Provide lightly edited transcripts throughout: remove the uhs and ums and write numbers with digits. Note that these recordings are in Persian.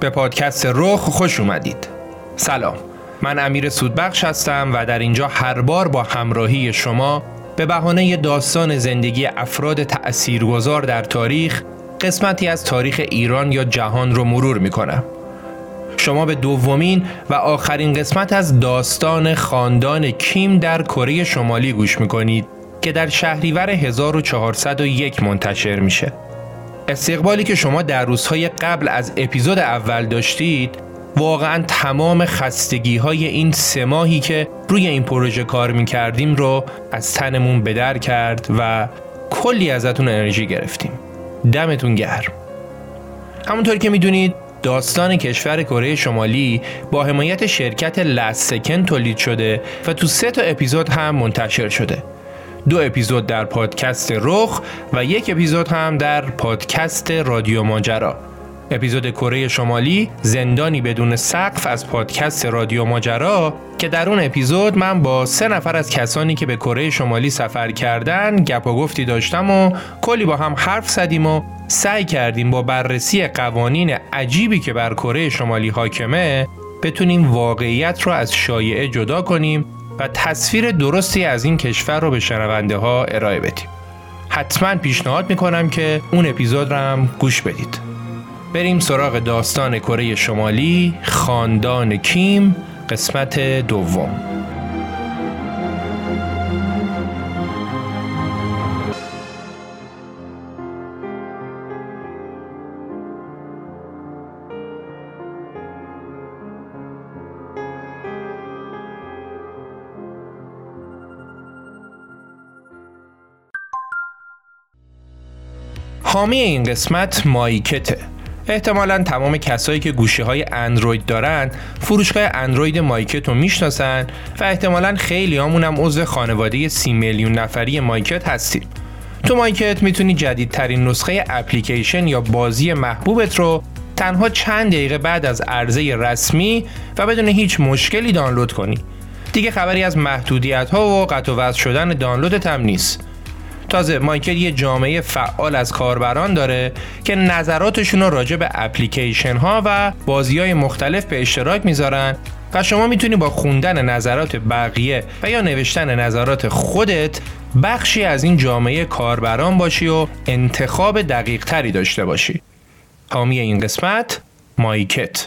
به پادکست رخ خوش اومدید. سلام، من امیر سودبخش هستم و در اینجا هر بار با همراهی شما به بهانه داستان زندگی افراد تأثیرگذار در تاریخ قسمتی از تاریخ ایران یا جهان رو مرور میکنم. شما به دومین و آخرین قسمت از داستان خاندان کیم در کره شمالی گوش میکنید که در شهریور 1401 منتشر میشه. استقبالی که شما در روزهای قبل از اپیزود اول داشتید واقعا تمام خستگی‌های این 3 ماهی که روی این پروژه کار میکردیم رو از تنمون به در کرد و کلی ازتون انرژی گرفتیم. دمتون گرم. همونطور که میدونید داستان کشور کره شمالی با حمایت شرکت لست تولید شده و تو 3 اپیزود هم منتشر شده. 2 اپیزود در پادکست رخ و 1 اپیزود هم در پادکست رادیو ماجرا. اپیزود کره شمالی زندانی بدون سقف از پادکست رادیو ماجرا که در اون اپیزود من با 3 نفر از کسانی که به کره شمالی سفر کردن گپ و گفتی داشتم و کلی با هم حرف زدیم و سعی کردیم با بررسی قوانین عجیبی که بر کره شمالی حاکمه بتونیم واقعیت رو از شایعه جدا کنیم و تصویر درستی از این کشور رو به شنونده ها ارائه بدیم. حتما پیشنهاد میکنم که اون اپیزود رو هم گوش بدید. بریم سراغ داستان کره شمالی، خاندان کیم، قسمت دوم. حامی این قسمت مایکته. احتمالاً تمام کسایی که گوشی‌های اندروید دارن فروشگاه اندروید مایکت رو میشناسن و احتمالاً خیلی همون هم عضو خانواده 30 میلیون نفری مایکت هستیم. تو مایکت میتونی جدیدترین نسخه اپلیکیشن یا بازی محبوبت رو تنها چند دقیقه بعد از عرضه رسمی و بدون هیچ مشکلی دانلود کنی. دیگه خبری از محدودیت‌ها و قطع و وصل شدن دانلودت هم نیست. تازه مایکت یه جامعه فعال از کاربران داره که نظراتشون رو راجع به اپلیکیشن ها و بازی‌های مختلف به اشتراک میذارن و شما میتونی با خوندن نظرات بقیه و یا نوشتن نظرات خودت بخشی از این جامعه کاربران باشی و انتخاب دقیق تری داشته باشی. حامی این قسمت مایکت.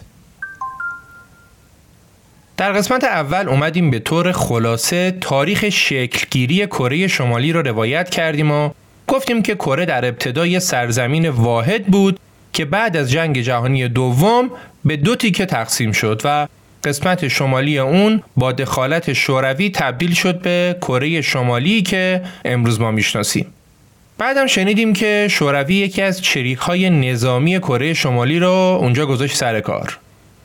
در قسمت اول اومدیم به طور خلاصه تاریخ شکلگیری کره شمالی رو روایت کردیم و گفتیم که کره در ابتدا یه سرزمین واحد بود که بعد از جنگ جهانی دوم به 2 تیکه تقسیم شد و قسمت شمالی اون با دخالت شوروی تبدیل شد به کره شمالی که امروز ما میشناسیم. بعدم شنیدیم که شوروی یکی از چریک‌های نظامی کره شمالی رو اونجا گذاشت سر کار.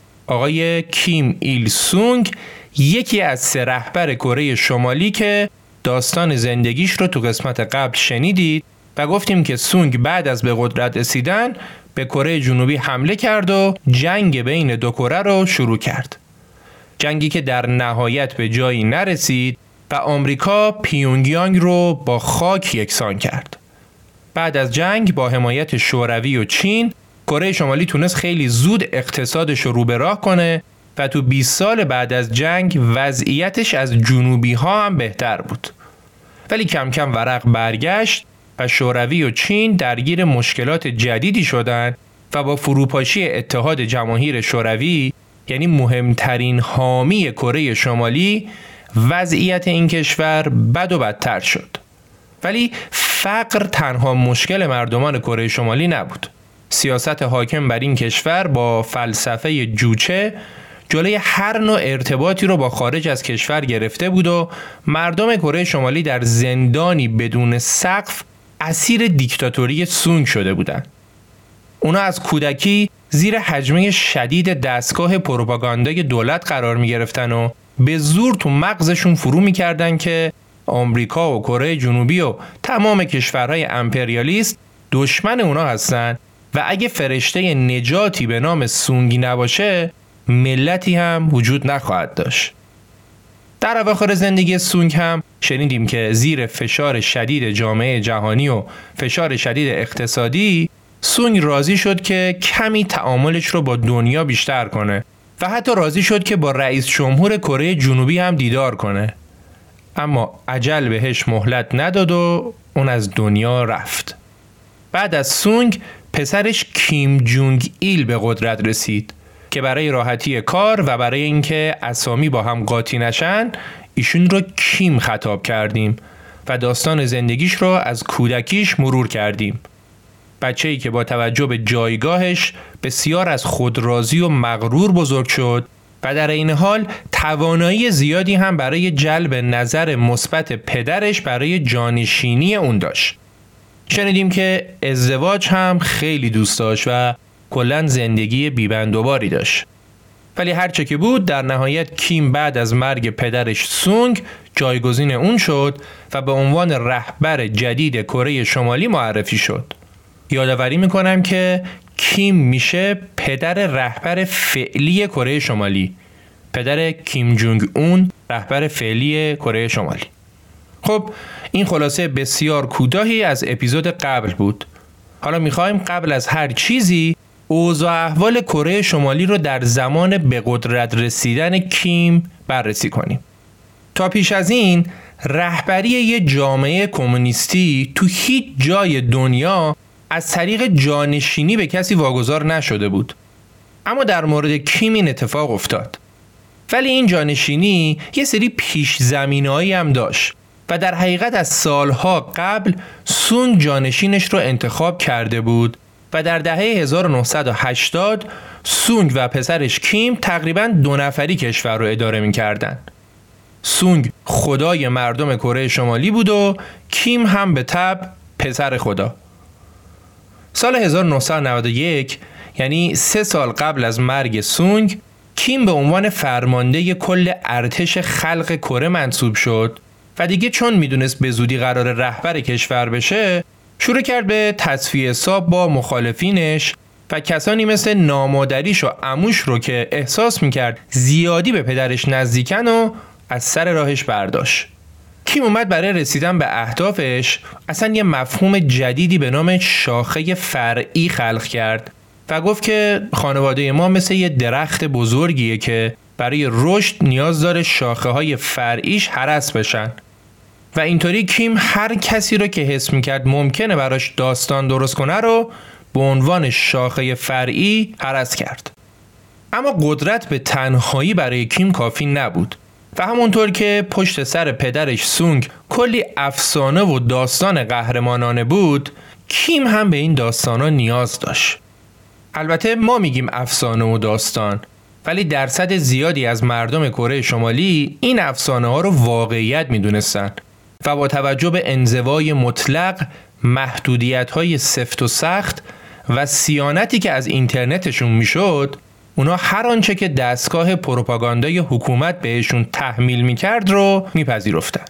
آقای کیم ایل سونگ، یکی از 3 رهبر کره شمالی که داستان زندگیش رو تو قسمت قبل شنیدید و گفتیم که سونگ بعد از به قدرت رسیدن به کره جنوبی حمله کرد و جنگ بین 2 کره رو شروع کرد. جنگی که در نهایت به جایی نرسید و آمریکا پیونگیانگ رو با خاک یکسان کرد. بعد از جنگ با حمایت شوروی و چین کره شمالی تونست خیلی زود اقتصادش رو به راه کنه و تو 20 سال بعد از جنگ وضعیتش از جنوبی ها هم بهتر بود. ولی کم کم ورق برگشت و شوروی و چین درگیر مشکلات جدیدی شدن و با فروپاشی اتحاد جماهیر شوروی، یعنی مهمترین حامی کره شمالی، وضعیت این کشور بد و بدتر شد. ولی فقر تنها مشکل مردمان کره شمالی نبود. سیاست حاکم بر این کشور با فلسفه جوچه جلوی هر نوع ارتباطی رو با خارج از کشور گرفته بود و مردم کره شمالی در زندانی بدون سقف اسیر دیکتاتوری سونگ شده بودند. اونا از کودکی زیر هجمه شدید دستگاه پروپاگاندای دولت قرار می گرفتن و به زور تو مغزشون فرو می کردن که آمریکا و کره جنوبی و تمام کشورهای امپریالیست دشمن اونا هستن و اگه فرشته نجاتی به نام سونگی نباشه ملتی هم وجود نخواهد داشت. در اواخر زندگی سونگ هم شنیدیم که زیر فشار شدید جامعه جهانی و فشار شدید اقتصادی سونگ راضی شد که کمی تعاملش رو با دنیا بیشتر کنه و حتی راضی شد که با رئیس جمهور کره جنوبی هم دیدار کنه. اما اجل بهش مهلت نداد و اون از دنیا رفت. بعد از سونگ پسرش کیم جونگ ایل به قدرت رسید که برای راحتی کار و برای اینکه اسامی با هم قاطی نشن ایشون رو کیم خطاب کردیم و داستان زندگیش رو از کودکیش مرور کردیم. بچه‌ای که با توجه به جایگاهش بسیار از خودراضی و مغرور بزرگ شد و در این حال توانایی زیادی هم برای جلب نظر مثبت پدرش برای جانشینی اون داشت. شنیدیم که ازدواج هم خیلی دوست داشت و کلاً زندگی بی‌بندوباری داشت. ولی هرچه که بود در نهایت کیم بعد از مرگ پدرش سونگ جایگزین اون شد و به عنوان رهبر جدید کره شمالی معرفی شد. یادآوری میکنم که کیم میشه پدر رهبر فعلی کره شمالی، پدر کیم جونگ اون رهبر فعلی کره شمالی. خب این خلاصه بسیار کوتاهی از اپیزود قبل بود. حالا میخوایم قبل از هر چیزی اوضاع احوال کره شمالی رو در زمان به قدرت رسیدن کیم بررسی کنیم. تا پیش از این رهبری یه جامعه کمونیستی تو هیچ جای دنیا از طریق جانشینی به کسی واگذار نشده بود. اما در مورد کیم این اتفاق افتاد. ولی این جانشینی یه سری پیش زمینه‌ای هم داشت و در حقیقت از سالها قبل سونگ جانشینش رو انتخاب کرده بود و در دهه 1980 سونگ و پسرش کیم تقریباً 2 نفری کشور رو اداره می‌کردن. سونگ خدای مردم کره شمالی بود و کیم هم به تبع پسر خدا. سال 1991 یعنی 3 سال قبل از مرگ سونگ، کیم به عنوان فرمانده کل ارتش خلق کره منصوب شد و دیگه چون میدونست به زودی قرار رهبر کشور بشه، شروع کرد به تصفیه حساب با مخالفینش و کسانی مثل نامادریش و عموش رو که احساس میکرد زیادی به پدرش نزدیکن و از سر راهش برداشت. کیم اومد برای رسیدن به اهدافش اصلا یه مفهوم جدیدی به نام شاخه فرعی خلق کرد و گفت که خانواده ما مثل یه درخت بزرگیه که برای رشد نیاز داره شاخه های فرعیش هرس بشن و اینطوری کیم هر کسی رو که حس میکرد ممکنه براش داستان درست کنه رو به عنوان شاخه فرعی هرس کرد. اما قدرت به تنهایی برای کیم کافی نبود و همونطور که پشت سر پدرش سونگ کلی افسانه و داستان قهرمانانه بود، کیم هم به این داستانا نیاز داشت. البته ما میگیم افسانه و داستان، ولی درصد زیادی از مردم کره شمالی این افسانه ها رو واقعیت میدونستن و با توجه به انزوای مطلق، محدودیت های سفت و سخت و صیانتی که از اینترنتشون میشد، اونا هر آنچه که دستگاه پروپاگاندای حکومت بهشون تحمیل میکرد رو میپذیرفتن.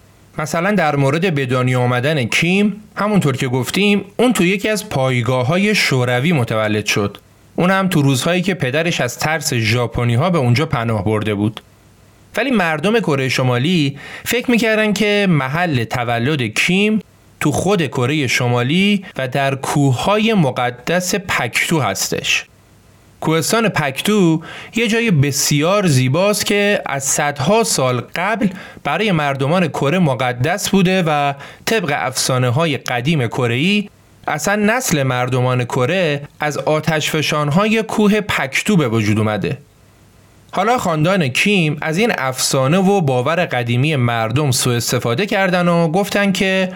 مثلا در مورد به دنیا آمدن کیم، همونطور که گفتیم اون تو یکی از پایگاه‌های شوروی متولد شد. اون هم تو روزهایی که پدرش از ترس ژاپنی‌ها به اونجا پناه برده بود. ولی مردم کره شمالی فکر میکردن که محل تولد کیم تو خود کره شمالی و در کوههای مقدس پکتو هستش. کوهستان پکتو یه جای بسیار زیباست که از صدها سال قبل برای مردمان کره مقدس بوده و طبق افسانه‌های قدیم کره‌ای اصلا نسل مردمان کره از آتشفشان‌های کوه پکتو به وجود اومده. حالا خاندان کیم از این افسانه و باور قدیمی مردم سوء استفاده کردن و گفتن که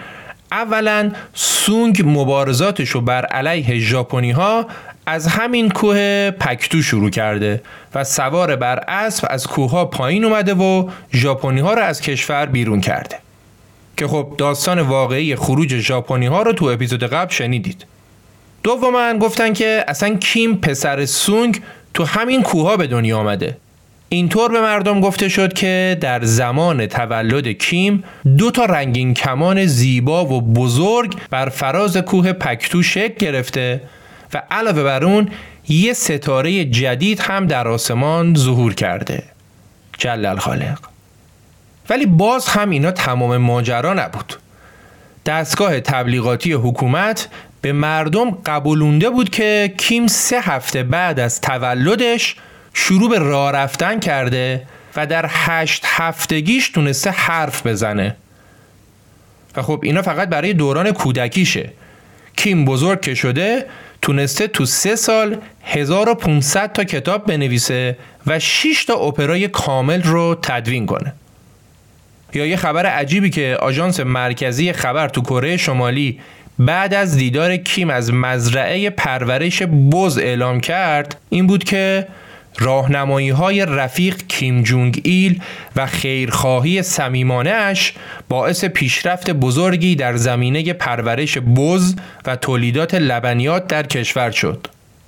اولا سونگ مبارزاتشو بر علیه ژاپنی‌ها از همین کوه پکتو شروع کرده و سوار بر اسب از کوه‌ها پایین اومده و ژاپنی‌ها رو از کشور بیرون کرده. که خب داستان واقعی خروج ژاپنی‌ها رو تو اپیزود قبل شنیدید. دوما گفتن که اصلا کیم پسر سونگ تو همین کوه‌ها به دنیا آمده. اینطور به مردم گفته شد که در زمان تولد کیم 2 رنگین کمان زیبا و بزرگ بر فراز کوه پکتو شکل گرفته و علاوه بر اون یه ستاره جدید هم در آسمان ظهور کرده. جل الخالق. ولی باز هم اینا تمام ماجرا نبود. دستگاه تبلیغاتی حکومت به مردم قبولونده بود که کیم 3 هفته بعد از تولدش شروع به راه رفتن کرده و در 8 هفتگیش تونسته حرف بزنه. و خب اینا فقط برای دوران کودکیشه. کیم بزرگ که شده تونسته تو 3 سال 1500 تا کتاب بنویسه و 6 تا اپرای کامل رو تدوین کنه. یا یه خبر عجیبی که آژانس مرکزی خبر تو کره شمالی بعد از دیدار کیم از مزرعه پرورش بز اعلام کرد این بود که راهنمایی‌های رفیق کیم جونگ ایل و خیرخواهی صمیمانه‌اش باعث پیشرفت بزرگی در زمینه پرورش بز و تولیدات لبنیات در کشور شد.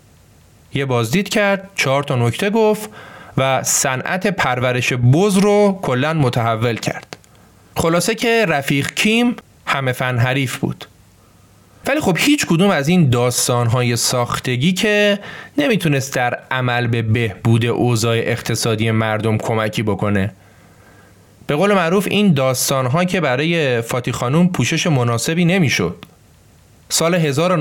یه بازدید کرد، 4 تا نکته گفت و صنعت پرورش بز رو کلاً متحول کرد. خلاصه که رفیق کیم همه فن حریف بود. ولی خب هیچ کدوم از این داستان‌های ساختگی که نمیتونست در عمل به بهبود اوضاع اقتصادی مردم کمکی بکنه. به قول معروف این داستان‌ها که برای فاتی خانوم پوشش مناسبی نمیشد. سال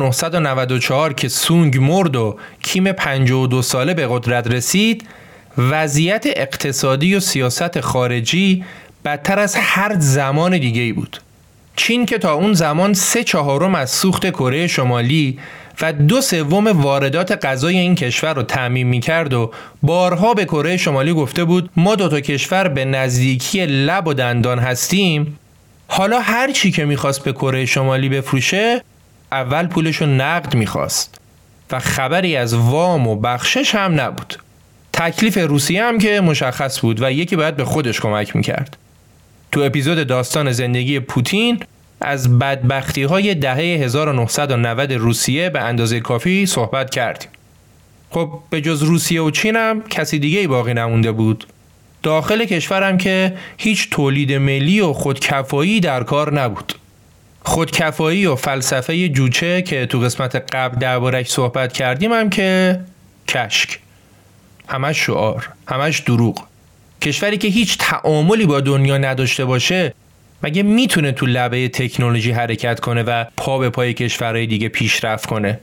1994 که سونگ مرد و کیم 52 ساله به قدرت رسید، وضعیت اقتصادی و سیاست خارجی بدتر از هر زمان دیگه‌ای بود. چین که تا اون زمان 3/4 از سوخت کره شمالی و 2/3 واردات غذای این کشور رو تامین می‌کرد و بارها به کره شمالی گفته بود ما 2 تا کشور به نزدیکی لب و دندان هستیم، حالا هر چی که می‌خواست به کره شمالی بفروشه اول پولشو نقد می‌خواست و خبری از وام و بخشش هم نبود. تکلیف روسیه هم که مشخص بود و یکی باید به خودش کمک می‌کرد. تو اپیزود داستان زندگی پوتین از بدبختی‌های دهه 1990 روسیه به اندازه کافی صحبت کردیم. خب به جز روسیه و چین هم کسی دیگه‌ای باقی نمونده بود. داخل کشورم که هیچ تولید ملی و خودکفایی در کار نبود. خودکفایی و فلسفه جوچه که تو قسمت قبل درباره‌اش صحبت کردیم هم که کشک. همش شعار، همش دروغ. کشوری که هیچ تعاملی با دنیا نداشته باشه مگه میتونه تو لبه تکنولوژی حرکت کنه و پا به پای کشورهای دیگه پیشرفت کنه؟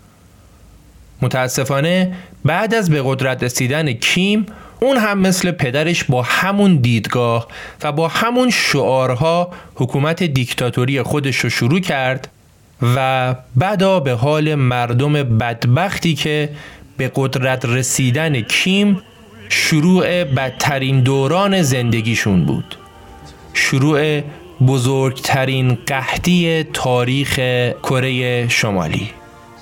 متاسفانه بعد از به قدرت رسیدن کیم اون هم مثل پدرش با همون دیدگاه و با همون شعارها حکومت دیکتاتوری خودش رو شروع کرد و بدا به حال مردم بدبختی که به قدرت رسیدن کیم شروع بدترین دوران زندگیشون بود. شروع بزرگترین قحطی تاریخ کره شمالی.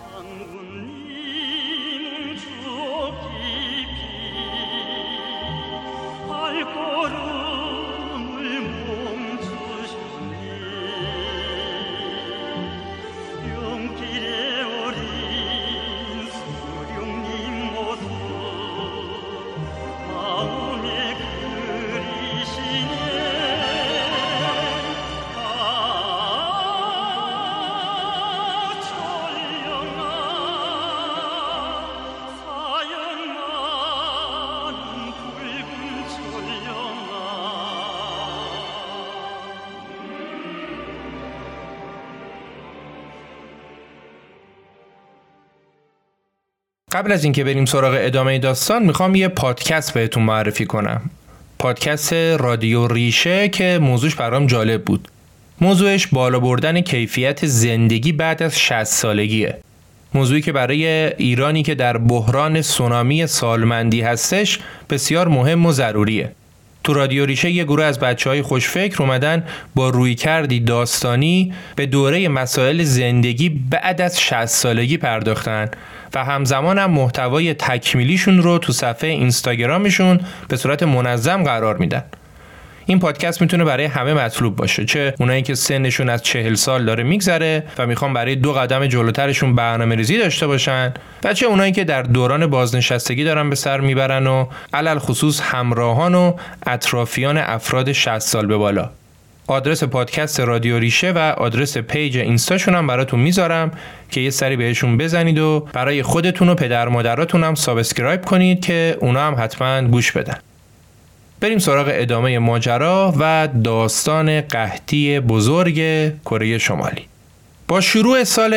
قبل از اینکه بریم سراغ ادامه داستان میخوام یه پادکست بهتون معرفی کنم. پادکست رادیو ریشه که موضوعش برام جالب بود. موضوعش بالا بردن کیفیت زندگی بعد از 60 سالگیه. موضوعی که برای ایرانی که در بحران سونامی سالمندی هستش بسیار مهم و ضروریه. تو رادیو ریشه یه گروه از بچه‌های خوشفکر اومدن با رویکردی داستانی به دوره مسائل زندگی بعد از 60 سالگی پرداختن و همزمان هم محتوای تکمیلیشون رو تو صفحه اینستاگرامشون به صورت منظم قرار میدن. این پادکست میتونه برای همه مطلوب باشه، چه اونایی که سنشون از 40 سال داره میگذره و میخوان برای 2 قدم جلوترشون برنامه‌ریزی داشته باشن، و چه اونایی که در دوران بازنشستگی دارن به سر میبرن و علل خصوص همراهان و اطرافیان افراد 60 سال به بالا. آدرس پادکست رادیو ریشه و آدرس پیج اینستاشون هم براتون میذارم که یه سری بهشون بزنید و برای خودتون و پدر مادراتون هم سابسکرایب کنید که اونا هم حتما گوش بدن. بریم سراغ ادامه ماجرا و داستان قحطی بزرگ کره شمالی. با شروع سال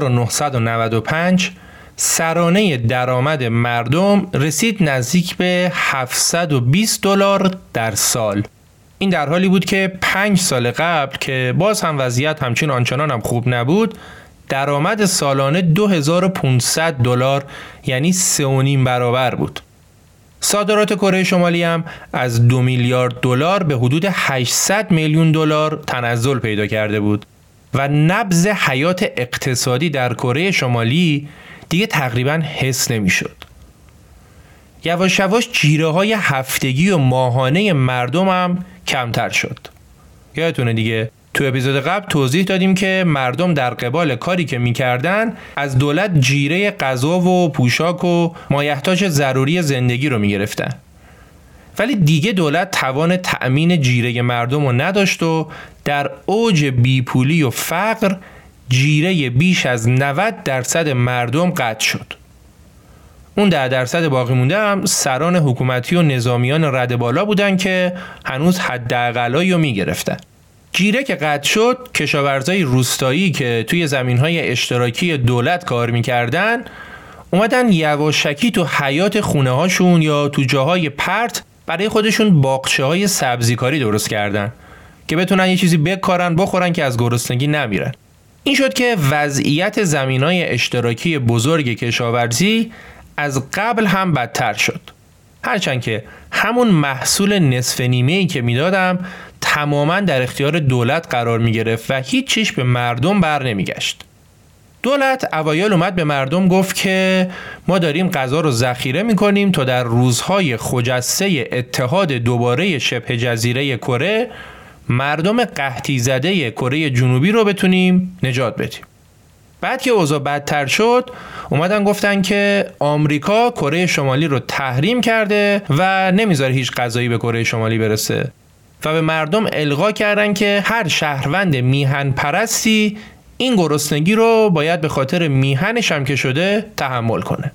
1995 سرانه درآمد مردم رسید نزدیک به $720 در سال. این در حالی بود که 5 سال قبل که باز هم وضعیت همچین آنچنان هم خوب نبود، درآمد سالانه $2500 یعنی 3.5 برابر بود. صادرات کره شمالی هم از $2 میلیارد به حدود $800 میلیون تنزل پیدا کرده بود و نبض حیات اقتصادی در کره شمالی دیگه تقریباً حس نمی‌شد. یواش یواش جیره‌های هفتگی و ماهانه مردم هم کمتر شد. یادتونه دیگه تو اپیزود قبل توضیح دادیم که مردم در قبال کاری که می‌کردن از دولت جیره غذا و پوشاک و مایحتاج ضروری زندگی رو می‌گرفتن. ولی دیگه دولت توان تأمین جیره مردم رو نداشت و در اوج بیپولی و فقر جیره بیش از 90% مردم قطع شد. اون 10% باقی مونده هم سران حکومتی و نظامیان رده بالا بودن که هنوز حداقلایی رو میگرفتن. جیره که قطع شد، کشاورزای روستایی که توی زمینهای اشتراکی دولت کار میکردن اومدن یواشکی تو حیاط خونه هاشون یا تو جاهای پرت برای خودشون باغچه‌های سبزیکاری درست کردن که بتونن یه چیزی بکارن بخورن که از گرسنگی نمیرن. این شد که وضعیت زمینهای اشتراکی بزرگ کشاورزی از قبل هم بدتر شد. هرچند که همون محصول نصف نیمه‌ای که میدادم تماماً در اختیار دولت قرار میگرفت و هیچ چیز به مردم بر نمیگشت. دولت اوایل اومد به مردم گفت که ما داریم غذا رو ذخیره میکنیم تا در روزهای خجسته اتحاد دوباره شبه جزیره کره مردم قحطی زده کره جنوبی رو بتونیم نجات بدیم. بعد که اوضاع بدتر شد اومدن گفتن که آمریکا کره شمالی رو تحریم کرده و نمیذاره هیچ غذایی به کره شمالی برسه و به مردم القا کردن که هر شهروند میهن پرستی این گرسنگی رو باید به خاطر میهنش هم که شده تحمل کنه.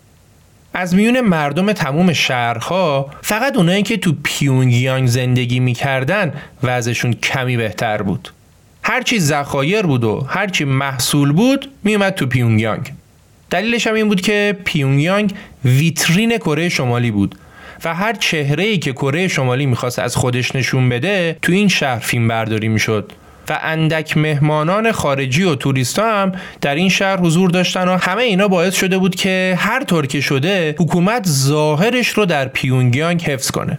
از میون مردم تموم شهرها فقط اونایی که تو پیونگیانگ زندگی میکردن وضعشون کمی بهتر بود. هرچی ذخایر بود و هرچی محصول بود میومد تو پیونگیانگ. دلیلش هم این بود که پیونگیانگ ویترین کره شمالی بود و هر چهره‌ای که کره شمالی میخواست از خودش نشون بده تو این شهر فیلم برداری میشد و اندک مهمانان خارجی و توریستا هم در این شهر حضور داشتن و همه اینا باعث شده بود که هر طور که شده حکومت ظاهرش رو در پیونگیانگ حفظ کنه.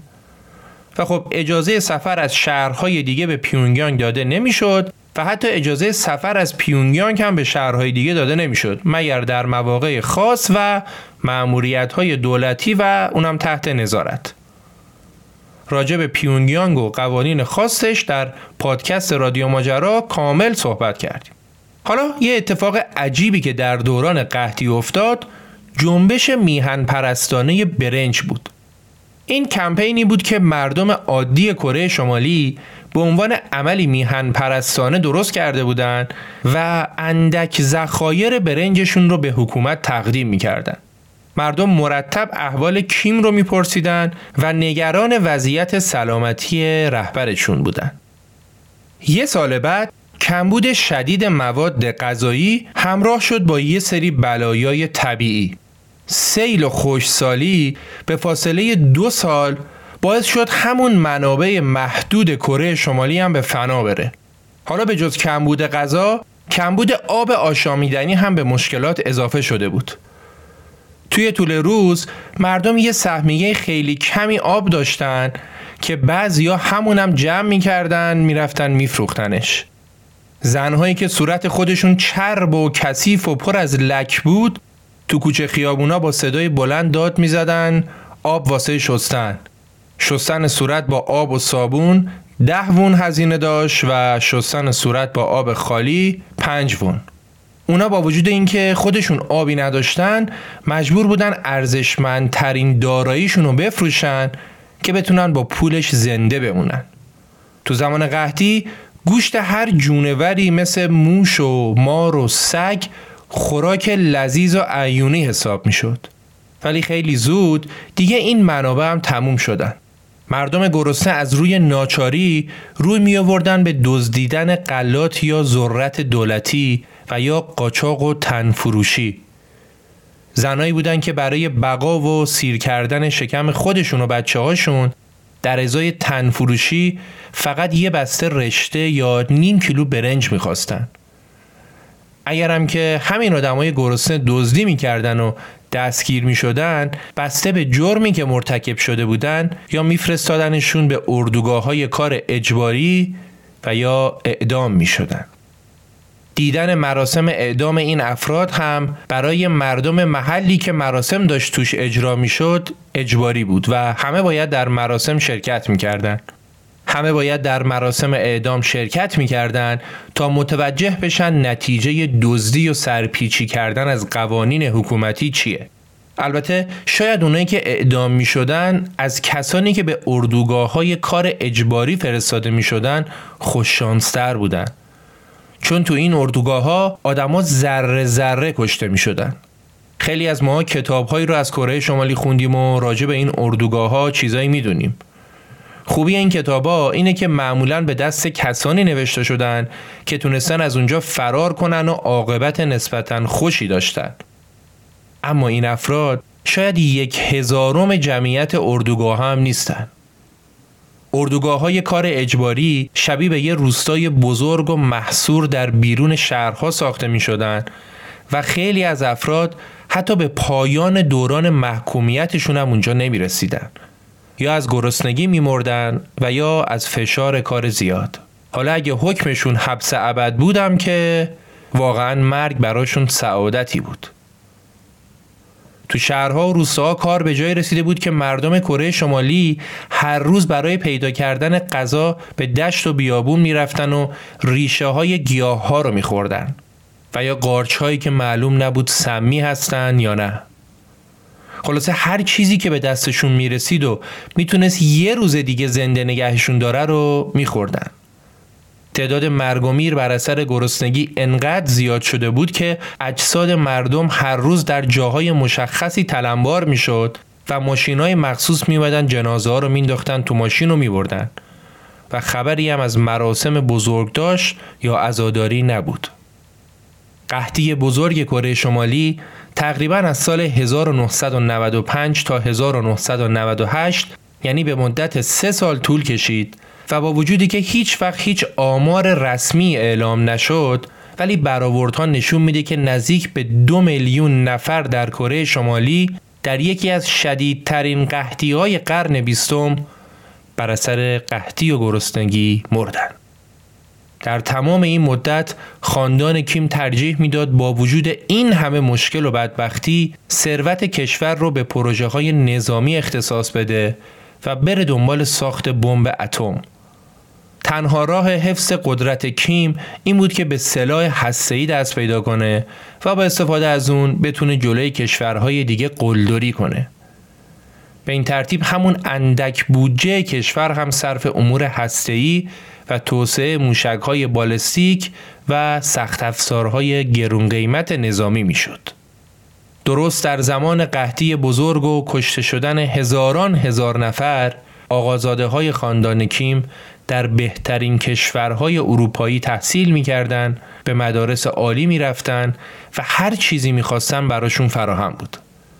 و خب اجازه سفر از شهرهای دیگه به پیونگیانگ داده نمیشد و حتی اجازه سفر از پیونگیانگ هم به شهرهای دیگه داده نمیشد مگر در مواقع خاص و مأموریت‌های دولتی و اونم تحت نظارت. راجع به پیونگیانگ و قوانین خاصش در پادکست رادیو ماجرا کامل صحبت کردیم. حالا یه اتفاق عجیبی که در دوران قحطی افتاد جنبش میهن پرستانه برنج بود. این کمپینی بود که مردم عادی کره شمالی به عنوان عملی میهن پرستانه درست کرده بودند و اندک ذخایر برنجشون رو به حکومت تقدیم می‌کردند. مردم مرتب احوال کیم رو میپرسیدن و نگران وضعیت سلامتی رهبرشون بودن. یه سال بعد کمبود شدید مواد غذایی همراه شد با یه سری بلایای طبیعی. سیل و خشکسالی به فاصله 2 سال باعث شد همون منابع محدود کره شمالی هم به فنا بره. حالا به جز کمبود غذا، کمبود آب آشامیدنی هم به مشکلات اضافه شده بود. توی طول روز مردم یه سهمیه خیلی کمی آب داشتن که بعضیا همونم جمع می‌کردن میرفتن میفروختنش. زنهایی که صورت خودشون چرب و کثیف و پر از لک بود تو کوچه خیابونا با صدای بلند داد می‌زدن آب واسه شستن. شستن صورت با آب و صابون 10 وون هزینه داشت و شستن صورت با آب خالی 5 وون. اونا با وجود اینکه خودشون آبی نداشتن مجبور بودن ارزشمندترین داراییشون رو بفروشن که بتونن با پولش زنده بمونن. تو زمان قحطی گوشت هر جونوری مثل موش و مار و سگ خوراک لذیذ و عیونی حساب می شد. ولی خیلی زود دیگه این منابع هم تموم شدن. مردم گرسنه از روی ناچاری روی می آوردن به دزدیدن غلات یا ذرت دولتی و یا قاچاق و تنفروشی. زنایی بودن که برای بقا و سیر کردن شکم خودشون و بچه هاشون در ازای تنفروشی فقط یه بسته رشته یا نیم کیلو برنج میخواستن. اگرم که همین آدمای گرسنه دزدی میکردن و دستگیر میشدن، بسته به جرمی که مرتکب شده بودن یا میفرستادنشون به اردوگاه‌های کار اجباری و یا اعدام میشدن. دیدن مراسم اعدام این افراد هم برای مردم محلی که مراسم داشت توش اجرا میشد اجباری بود و همه باید در مراسم شرکت میکردن. همه باید در مراسم اعدام شرکت میکردن تا متوجه بشن نتیجه دزدی و سرپیچی کردن از قوانین حکومتی چیه. البته شاید اونایی که اعدام میشدن از کسانی که به اردوگاه‌های کار اجباری فرستاده میشدن خوششانستر بودن، چون تو این اردوگاه‌ها آدما ذره ذره کشته میشدن. خیلی از ما کتاب‌هایی رو از کره شمالی خوندیم و راجع به این اردوگاه‌ها چیزایی میدونیم. خوبی این کتابا اینه که معمولاً به دست کسانی نوشته شدن که تونستن از اونجا فرار کنن و عاقبت نسبتاً خوشی داشتن. اما این افراد شاید 1/1000 جمعیت اردوگاه هم نیستن. اردوگاه‌های کار اجباری شبیه به یه روستای بزرگ و محصور در بیرون شهرها ساخته می‌شدن و خیلی از افراد حتی به پایان دوران محکومیتشون هم اونجا نمی‌رسیدن. یا از گرسنگی می‌مردن و یا از فشار کار زیاد. حالا اگه حکمشون حبس ابد بودم که واقعاً مرگ براشون سعادتی بود. تو شهرها و روستاها کار به جای رسیده بود که مردم کره شمالی هر روز برای پیدا کردن غذا به دشت و بیابون میرفتن و ریشه های گیاه ها رو میخوردن و یا قارچ هایی که معلوم نبود سمی هستن یا نه. خلاصه هر چیزی که به دستشون میرسید و میتونست یه روز دیگه زنده نگهشون داره رو میخوردن. تعداد مرگ و میر بر اثر گرسنگی انقدر زیاد شده بود که اجساد مردم هر روز در جاهای مشخصی تلمبار میشد و ماشینای مخصوص میومدن جنازه ها رو مینداختن تو ماشین و میبردن و خبری هم از مراسم بزرگداشت یا عزاداری نبود. قحطی بزرگ کره شمالی تقریباً از سال 1995 تا 1998 یعنی به مدت 3 سال طول کشید و با وجودی که هیچ وقت هیچ آمار رسمی اعلام نشد، ولی برآوردها نشون میده که نزدیک به 2 میلیون نفر در کره شمالی در یکی از شدیدترین قحطی‌های قرن 20 بر اثر قحطی و گرسنگی مردن. در تمام این مدت خاندان کیم ترجیح میداد با وجود این همه مشکل و بدبختی ثروت کشور رو به پروژه‌های نظامی اختصاص بده و بره دنبال ساخت بمب اتم. تنها راه حفظ قدرت کیم این بود که به سلاح هسته‌ای دست پیدا کنه و با استفاده از اون بتونه جلوی کشورهای دیگه قلدری کنه. به این ترتیب همون اندک بودجه کشور هم صرف امور هسته‌ای و توسعه موشک‌های بالستیک و سخت افزارهای گرون قیمت نظامی میشد. درست در زمان قحطی بزرگ و کشته شدن هزاران هزار نفر، آقازاده‌های خاندان کیم در بهترین کشورهای اروپایی تحصیل می‌کردند، به مدارس عالی می‌رفتن و هر چیزی می‌خواستن براشون فراهم بود.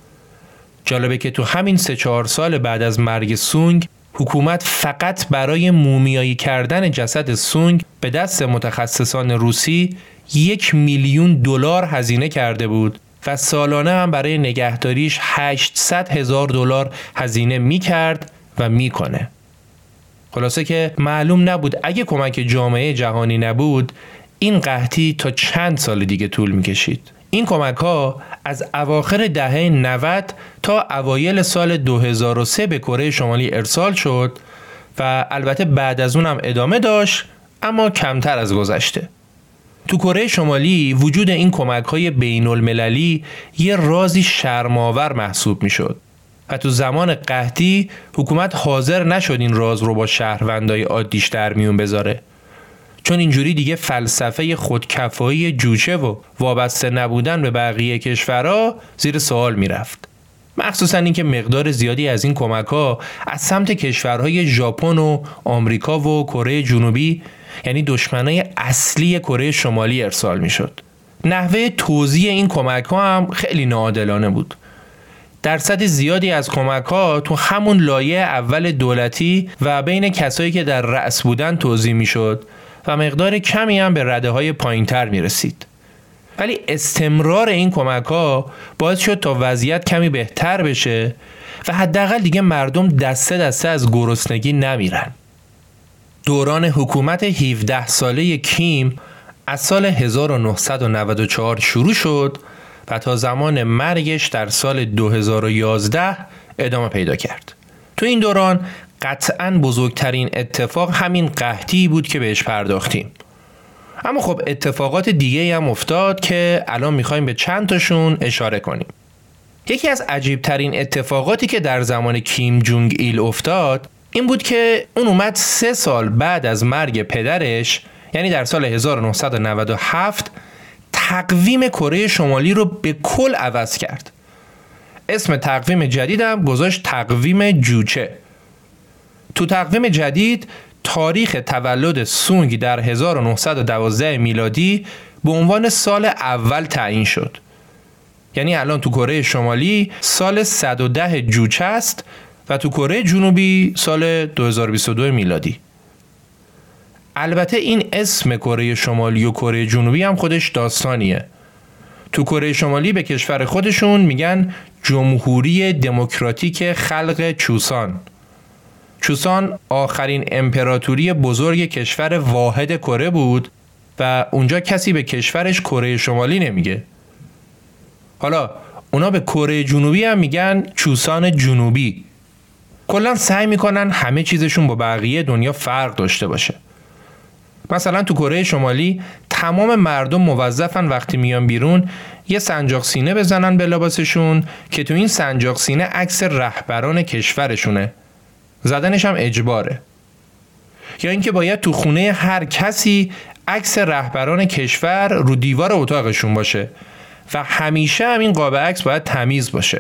جالبه که تو همین 3-4 سال بعد از مرگ سونگ، حکومت فقط برای مومیایی کردن جسد سونگ به دست متخصصان روسی 1 میلیون دلار هزینه کرده بود و سالانه هم برای نگهداریش 800,000 دلار هزینه می‌کرد و می‌کنه. خلاصه که معلوم نبود اگه کمک جامعه جهانی نبود این قحطی تا چند سال دیگه طول می‌کشید. این کمک‌ها از اواخر دهه 90 تا اوایل سال 2003 به کره شمالی ارسال شد و البته بعد از اون هم ادامه داشت، اما کمتر از گذشته. تو کره شمالی وجود این کمک‌های بین‌المللی یه رازی شرم‌آور محسوب می‌شد و تو زمان قحطی حکومت حاضر نشد این راز رو با شهروندای عادیش در میون بذاره، چون اینجوری دیگه فلسفه خودکفایی جوچه و وابسته نبودن به بقیه کشورها زیر سوال میرفت. مخصوصا اینکه مقدار زیادی از این کمک‌ها از سمت کشورهای ژاپن و آمریکا و کره جنوبی، یعنی دشمنای اصلی کره شمالی ارسال میشد. نحوه توزیع این کمک‌ها هم خیلی ناعادلانه بود. درصد زیادی از کمک‌ها تو همون لایه اول دولتی و بین کسایی که در رأس بودن توزیع می‌شد و مقدار کمی هم به رده‌های پایین‌تر می‌رسید. ولی استمرار این کمک‌ها باعث شد تا وضعیت کمی بهتر بشه و حداقل دیگه مردم دسته دسته از گرسنگی نمیرن. دوران حکومت 17 ساله کیم از سال 1994 شروع شد و تا زمان مرگش در سال 2011 ادامه پیدا کرد. تو این دوران قطعاً بزرگترین اتفاق همین قحطی بود که بهش پرداختیم. اما خب اتفاقات دیگه هم افتاد که الان میخوایم به چند تاشون اشاره کنیم. یکی از عجیبترین اتفاقاتی که در زمان کیم جونگ ایل افتاد این بود که اون اومد 3 سال بعد از مرگ پدرش، یعنی در سال 1997، تقویم کره شمالی رو به کل عوض کرد. اسم تقویم جدیدم گذاشت تقویم جوچه. تو تقویم جدید تاریخ تولد سونگ در 1912 میلادی به عنوان سال اول تعیین شد. یعنی الان تو کره شمالی سال 110 جوچه است و تو کره جنوبی سال 2022 میلادی. البته این اسم کره شمالی و کره جنوبی هم خودش داستانیه. تو کره شمالی به کشور خودشون میگن جمهوری دموکراتیک خلق چوسان. چوسان آخرین امپراتوری بزرگ کشور واحد کره بود و اونجا کسی به کشورش کره شمالی نمیگه. حالا اونا به کره جنوبی هم میگن چوسان جنوبی. کلا سعی میکنن همه چیزشون با بقیه دنیا فرق داشته باشه. مثلا تو کره شمالی تمام مردم موظفن وقتی میان بیرون یه سنجاق سینه بزنن به لباسشون که تو این سنجاق سینه عکس رهبران کشورشونه. زدنش هم اجباره. یا اینکه باید تو خونه هر کسی عکس رهبران کشور رو دیوار اتاقشون باشه و همیشه هم این قاب عکس باید تمیز باشه.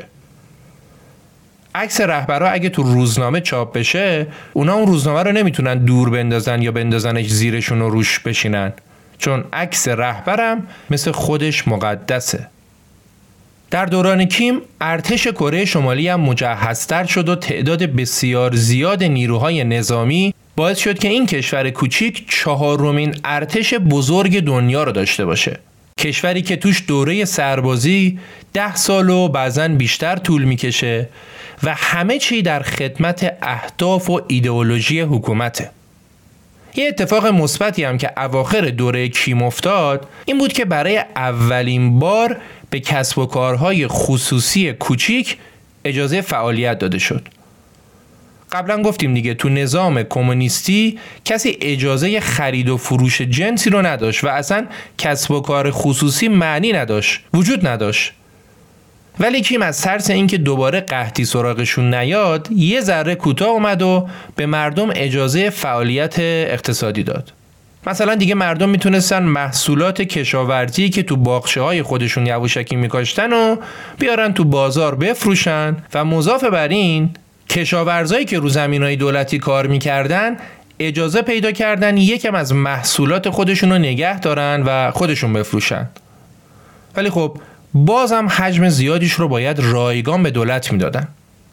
عکس رهبرا اگه تو روزنامه چاپ بشه، اونا اون روزنامه رو نمیتونن دور بندازن یا بندازنش زیرشون و روش بشینن، چون عکس رهبرم مثل خودش مقدسه. در دوران کیم ارتش کره شمالی هم مجهزتر شد و تعداد بسیار زیاد نیروهای نظامی باعث شد که این کشور کوچیک 4مین ارتش بزرگ دنیا رو داشته باشه. کشوری که توش دوره سربازی 10 سال و بعضن بیشتر طول میکشه و همه چی در خدمت اهداف و ایدئولوژی حکومته. یه اتفاق مثبتی هم که اواخر دوره کیم افتاد این بود که برای اولین بار به کسب و کارهای خصوصی کوچیک اجازه فعالیت داده شد. قبلا گفتیم دیگه تو نظام کمونیستی کسی اجازه خرید و فروش جنسی رو نداشت و اصلا کسب و کار خصوصی معنی نداشت، وجود نداشت. ولی کیم از ترس اینکه دوباره قحطی سراغشون نیاد یه ذره کوتاه اومد و به مردم اجازه فعالیت اقتصادی داد. مثلا دیگه مردم میتونستن محصولات کشاورزی که تو باغچه‌های خودشون یواشکی میکاشتن و بیارن تو بازار بفروشن و مضاف بر این کشاورزایی که رو زمینای دولتی کار میکردن اجازه پیدا کردن یکم از محصولات خودشون رو نگه دارن و خودشون بفروشن. ولی خب بازم حجم زیادیش رو باید رایگان به دولت میدادن.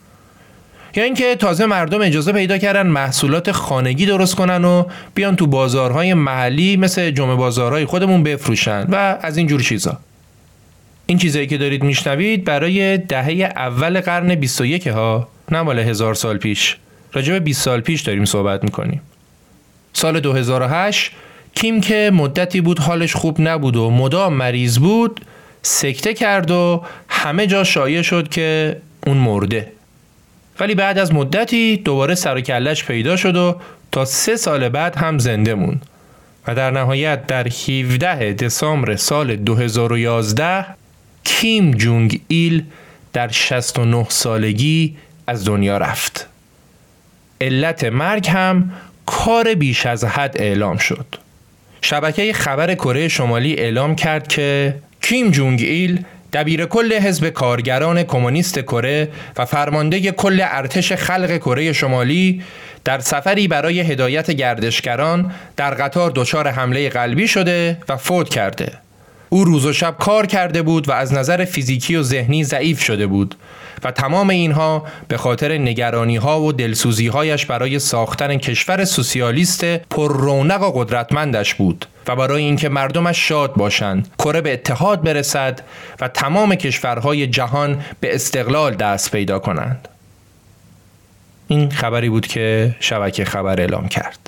یا اینکه تازه مردم اجازه پیدا کردن محصولات خانگی درست کنن و بیان تو بازارهای محلی مثل جمعه بازارهای خودمون بفروشن و از این جور چیزا. این چیزایی که دارید میشنوید برای دهه اول قرن 21 ها، نه مال 1000 سال پیش. راجع به 20 سال پیش داریم صحبت میکنیم. سال 2008 کیم که مدتی بود حالش خوب نبود و مدام مریض بود سکته کرد و همه جا شایع شد که اون مرده. ولی بعد از مدتی دوباره سر و کله‌اش پیدا شد و تا 3 سال بعد هم زنده موند و در نهایت در 17 دسامبر سال 2011 کیم جونگ ایل در 69 سالگی از دنیا رفت. علت مرگ هم کار بیش از حد اعلام شد. شبکه خبر کره شمالی اعلام کرد که کیم جونگ ایل دبیرکل حزب کارگران کمونیست کره و فرمانده کل ارتش خلق کره شمالی در سفری برای هدایت گردشگران در قطار دچار حمله قلبی شده و فوت کرده. او روز و شب کار کرده بود و از نظر فیزیکی و ذهنی ضعیف شده بود و تمام اینها به خاطر نگرانی‌ها و دلسوزی‌هایش برای ساختن کشور سوسیالیست پر رونق و قدرتمندش بود و برای اینکه مردمش شاد باشند، کره به اتحاد برسد و تمام کشورهای جهان به استقلال دست پیدا کنند. این خبری بود که شبکه خبر اعلام کرد.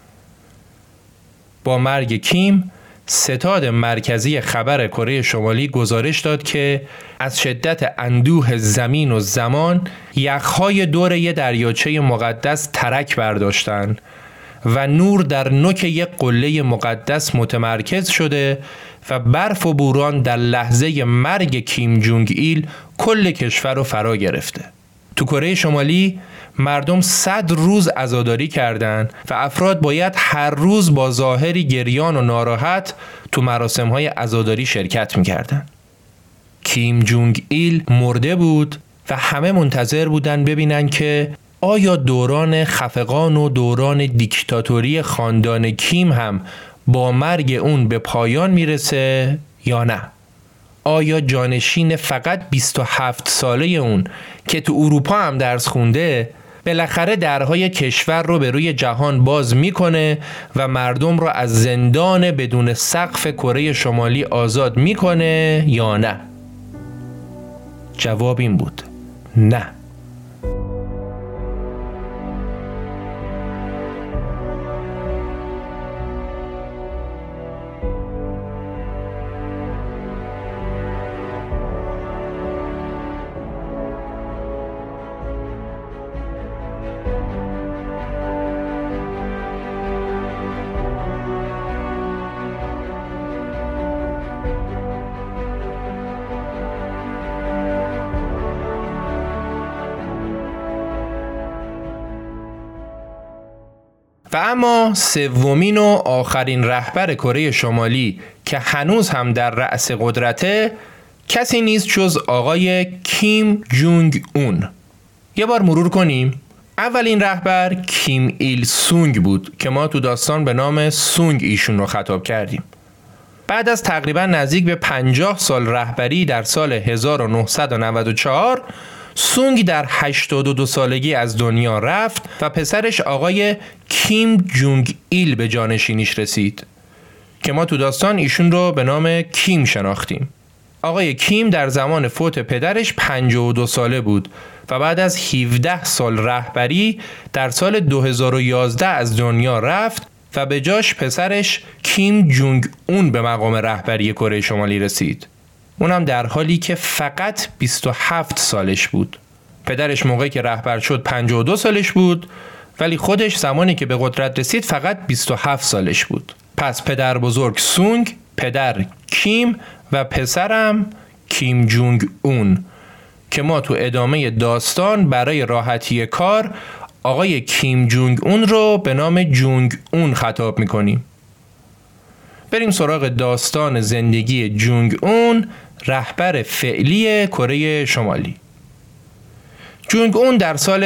با مرگ کیم، ستاد مرکزی خبر کره شمالی گزارش داد که از شدت اندوه زمین و زمان یخهای دور یه دریاچه مقدس ترک برداشتن و نور در نوک یک قله مقدس متمرکز شده و برف و بوران در لحظه مرگ کیم جونگ ایل کل کشور رو فرا گرفته. تو کره شمالی مردم 100 روز عزاداری کردند و افراد باید هر روز با ظاهری گریان و ناراحت تو مراسم‌های عزاداری شرکت می‌کردند. کیم جونگ ایل مرده بود و همه منتظر بودن ببینن که آیا دوران خفقان و دوران دیکتاتوری خاندان کیم هم با مرگ اون به پایان میرسه یا نه؟ آیا جانشین فقط 27 ساله اون که تو اروپا هم درس خونده بالاخره درهای کشور رو به روی جهان باز میکنه و مردم رو از زندان بدون سقف کره شمالی آزاد میکنه یا نه؟ جواب این بود نه. و اما سومین و آخرین رهبر کره شمالی که هنوز هم در رأس قدرته کسی نیست جز آقای کیم جونگ اون. یه بار مرور کنیم. اولین رهبر کیم ایل سونگ بود که ما تو داستان به نام سونگ ایشون رو خطاب کردیم. بعد از تقریبا نزدیک به 50 سال رهبری در سال 1994 سونگ در 82 سالگی از دنیا رفت و پسرش آقای کیم جونگ ایل به جانشینیش رسید که ما تو داستان ایشون رو به نام کیم شناختیم. آقای کیم در زمان فوت پدرش 52 ساله بود و بعد از 17 سال رهبری در سال 2011 از دنیا رفت و به جاش پسرش کیم جونگ اون به مقام رهبری کره شمالی رسید. اونم در حالی که فقط 27 سالش بود. پدرش موقعی که رهبر شد 52 سالش بود ولی خودش زمانی که به قدرت رسید فقط 27 سالش بود. پس پدر بزرگ سونگ، پدر کیم و پسرم کیم جونگ اون که ما تو ادامه داستان برای راحتی کار آقای کیم جونگ اون رو به نام جونگ اون خطاب میکنیم. بریم سراغ داستان زندگی جونگ اون، رهبر فعلی کره شمالی. جونگ اون در سال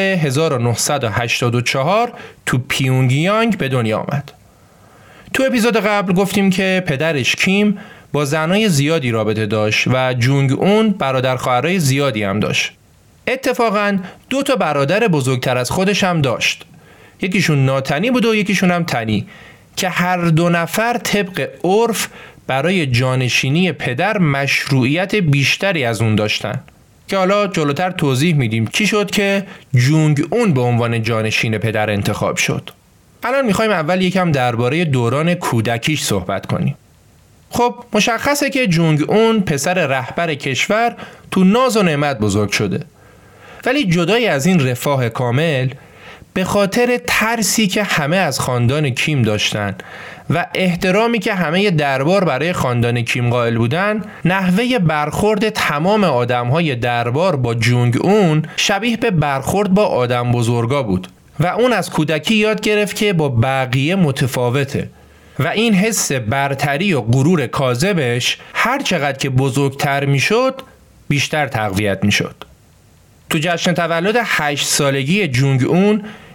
1984 تو پیونگیانگ به دنیا آمد. تو اپیزود قبل گفتیم که پدرش کیم با زنای زیادی رابطه داشت و جونگ اون برادر خواهرای زیادی هم داشت. اتفاقاً 2 برادر بزرگتر از خودش هم داشت. یکیشون ناتنی بود و یکیشون هم تنی که هر 2 نفر طبق عرف برای جانشینی پدر مشروعیت بیشتری از اون داشتن که حالا جلوتر توضیح میدیم چی شد که جونگ اون به عنوان جانشین پدر انتخاب شد. الان میخوایم اول یکم درباره دوران کودکیش صحبت کنیم. خب مشخصه که جونگ اون پسر رهبر کشور تو ناز و نعمت بزرگ شده، ولی جدای از این رفاه کامل به خاطر ترسی که همه از خاندان کیم داشتن و احترامی که همه دربار برای خاندان کیم قائل بودن، نحوه برخورد تمام آدم‌های دربار با جونگ اون شبیه به برخورد با آدم بزرگا بود و اون از کودکی یاد گرفت که با بقیه متفاوته و این حس برتری و غرور کاذبش هر چقدر که بزرگتر میشد بیشتر تقویت میشد. تو جشن تولد 8 سالگی جونگ اون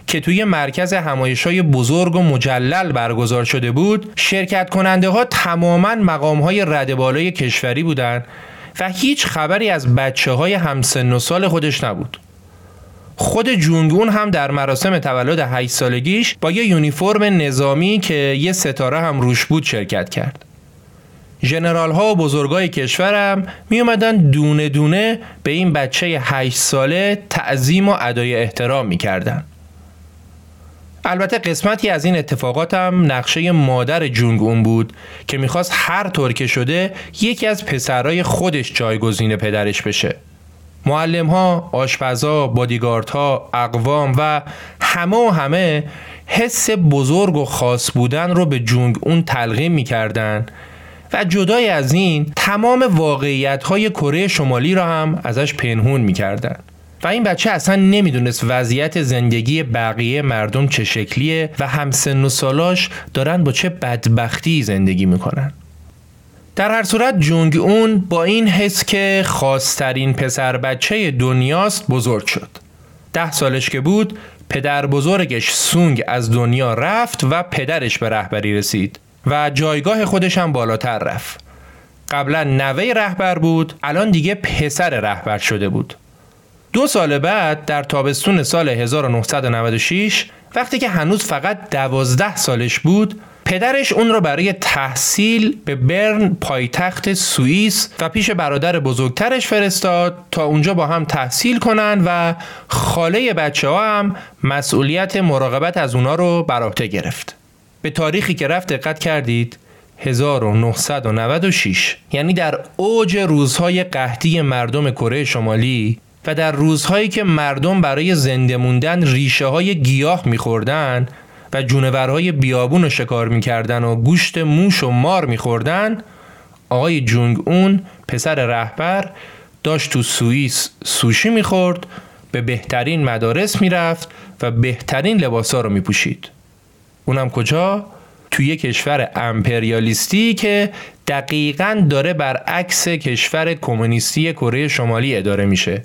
که توی مرکز همایش‌های بزرگ و مجلل برگزار شده بود، شرکت کننده ها تماماً مقام‌های رده بالای کشوری بودند و هیچ خبری از بچه‌های همسن و سال خودش نبود. خود جونگ اون هم در مراسم تولد 8 سالگیش با یه یونیفرم نظامی که یه ستاره هم روش بود شرکت کرد. ژنرال ها و بزرگای کشورم می اومدن دونه دونه به این بچه 8 ساله تعظیم و ادای احترام می کردن. البته قسمتی از این اتفاقات هم نقشه مادر جونگ اون بود که میخواست هر طور که شده یکی از پسرای خودش جایگزین پدرش بشه. معلم ها، آشپزها، بادیگاردها، اقوام و همه حس بزرگ و خاص بودن رو به جونگ اون تلقین میکردن و جدای از این تمام واقعیت‌های کره شمالی را هم ازش پنهون می‌کردن و این بچه اصلا نمیدونست وضعیت زندگی بقیه مردم چه شکلیه و همسن و سالاش دارن با چه بدبختی زندگی میکنن. در هر صورت جونگ اون با این حس که خاص‌ترین پسر بچه دنیاست بزرگ شد. 10 سالش که بود پدر بزرگش سونگ از دنیا رفت و پدرش به رهبری رسید و جایگاه خودش هم بالاتر رفت. قبلا نوه رهبر بود، الان دیگه پسر رهبر شده بود. 2 سال بعد در تابستون سال 1996 وقتی که هنوز فقط 12 سالش بود، پدرش اون رو برای تحصیل به برن پایتخت سوئیس و پیش برادر بزرگترش فرستاد تا اونجا با هم تحصیل کنن و خاله بچه‌ها هم مسئولیت مراقبت از اونا رو بر عهده گرفت. به تاریخی که رفت دقت کردید؟ 1996، یعنی در اوج روزهای قحطی مردم کره شمالی و در روزهایی که مردم برای زنده موندن ریشه های گیاه میخوردن و جونورهای بیابون رو شکار میکردن و گوشت موش و مار میخوردن، آقای جونگ اون پسر رهبر داشت تو سوئیس سوشی میخورد، به بهترین مدارس میرفت و بهترین لباسا رو میپوشید. اونم کجا؟ توی یک کشور امپریالیستی که دقیقاً داره برعکس کشور کمونیستی کره شمالی اداره میشه.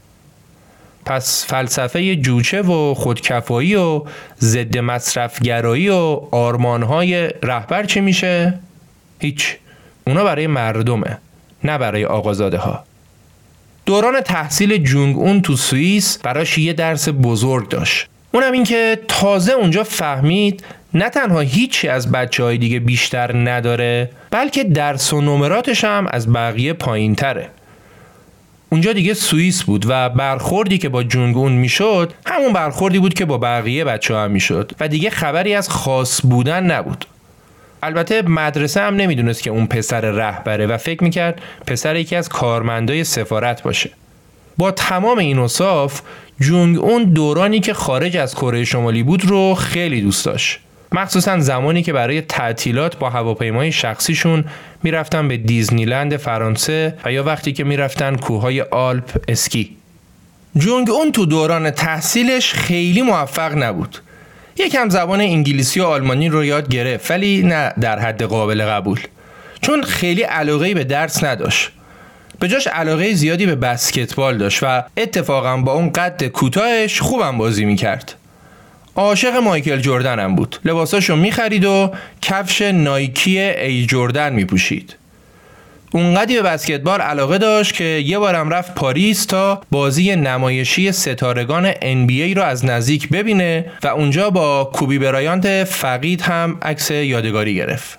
پس فلسفه جوچه و خودکفایی و ضد مصرفگرایی و آرمانهای رهبر چی میشه؟ هیچ. اونا برای مردمه، نه برای آقازاده ها. دوران تحصیل جونگ اون تو سوئیس براش یه درس بزرگ داشت. اونم این که تازه اونجا فهمید نه تنها هیچی از بچه‌های دیگه بیشتر نداره، بلکه درس و نمراتش هم از بقیه پایین تره. اونجا دیگه سوئیس بود و برخوردی که با جونگ اون میشد همون برخوردی بود که با بقیه بچه‌ها هم میشد و دیگه خبری از خاص بودن نبود. البته مدرسه هم نمیدونست که اون پسر رهبره و فکر میکرد پسر یکی از کارمندای سفارت باشه. با تمام این اوصاف جونگ اون دورانی که خارج از کره شمالی بود رو خیلی دوست داشت. مخصوصا زمانی که برای تعطیلات با هواپیمای شخصیشون میرفتن به دیزنیلند فرانسه و یا وقتی که میرفتن کوههای آلپ اسکی. جونگ اون تو دوران تحصیلش خیلی موفق نبود. یکم زبان انگلیسی و آلمانی رو یاد گرفت ولی نه در حد قابل قبول، چون خیلی علاقه‌ای به درس نداشت. به جاش علاقه زیادی به بسکتبال داشت و اتفاقا با اون قد کوتاهش خوبم بازی میکرد. عاشق مایکل جردن هم بود. لباساشو میخرید و کفش نایکی ای جردن میپوشید. اونقدی به بسکتبال علاقه داشت که یه بارم رفت پاریس تا بازی نمایشی ستارگان NBA رو از نزدیک ببینه و اونجا با کوبی برایانت فقید هم عکس یادگاری گرفت.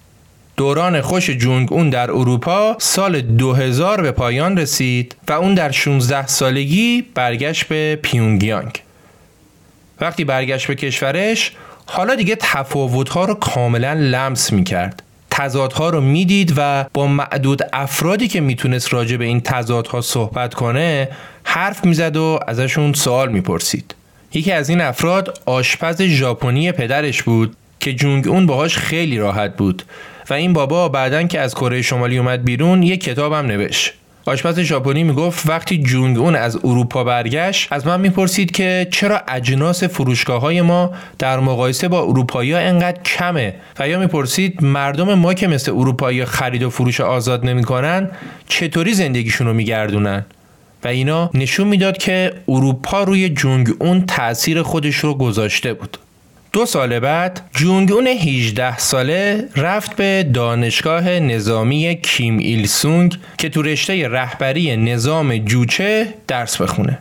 دوران خوش جونگ اون در اروپا سال 2000 به پایان رسید و اون در 16 سالگی برگشت به پیونگیانگ. وقتی برگشت به کشورش حالا دیگه تفاوت‌ها رو کاملا لمس می‌کرد. تضادها رو میدید و با معدود افرادی که میتونست راجع به این تضادها صحبت کنه حرف میزد و ازشون سوال میپرسید. یکی از این افراد آشپز ژاپنی پدرش بود که جونگ اون باهاش خیلی راحت بود و این بابا بعدن که از کره شمالی اومد بیرون یک کتابم نوشت. آشپز ژاپنی میگفت وقتی جونگ اون از اروپا برگشت از من میپرسید که چرا اجناس فروشگاه‌های ما در مقایسه با اروپایی‌ها انقدر کمه و یا میپرسید مردم ما که مثل اروپایی‌ها خرید و فروش آزاد نمیکنن چطوری زندگیشون رو میگردونن. و اینا نشون میداد که اروپا روی جونگ اون تأثیر خودش رو گذاشته بود. 2 سال بعد جونگ اون 18 ساله رفت به دانشگاه نظامی کیم ایل سونگ که تو رشته رهبری نظام جوچه درس بخونه.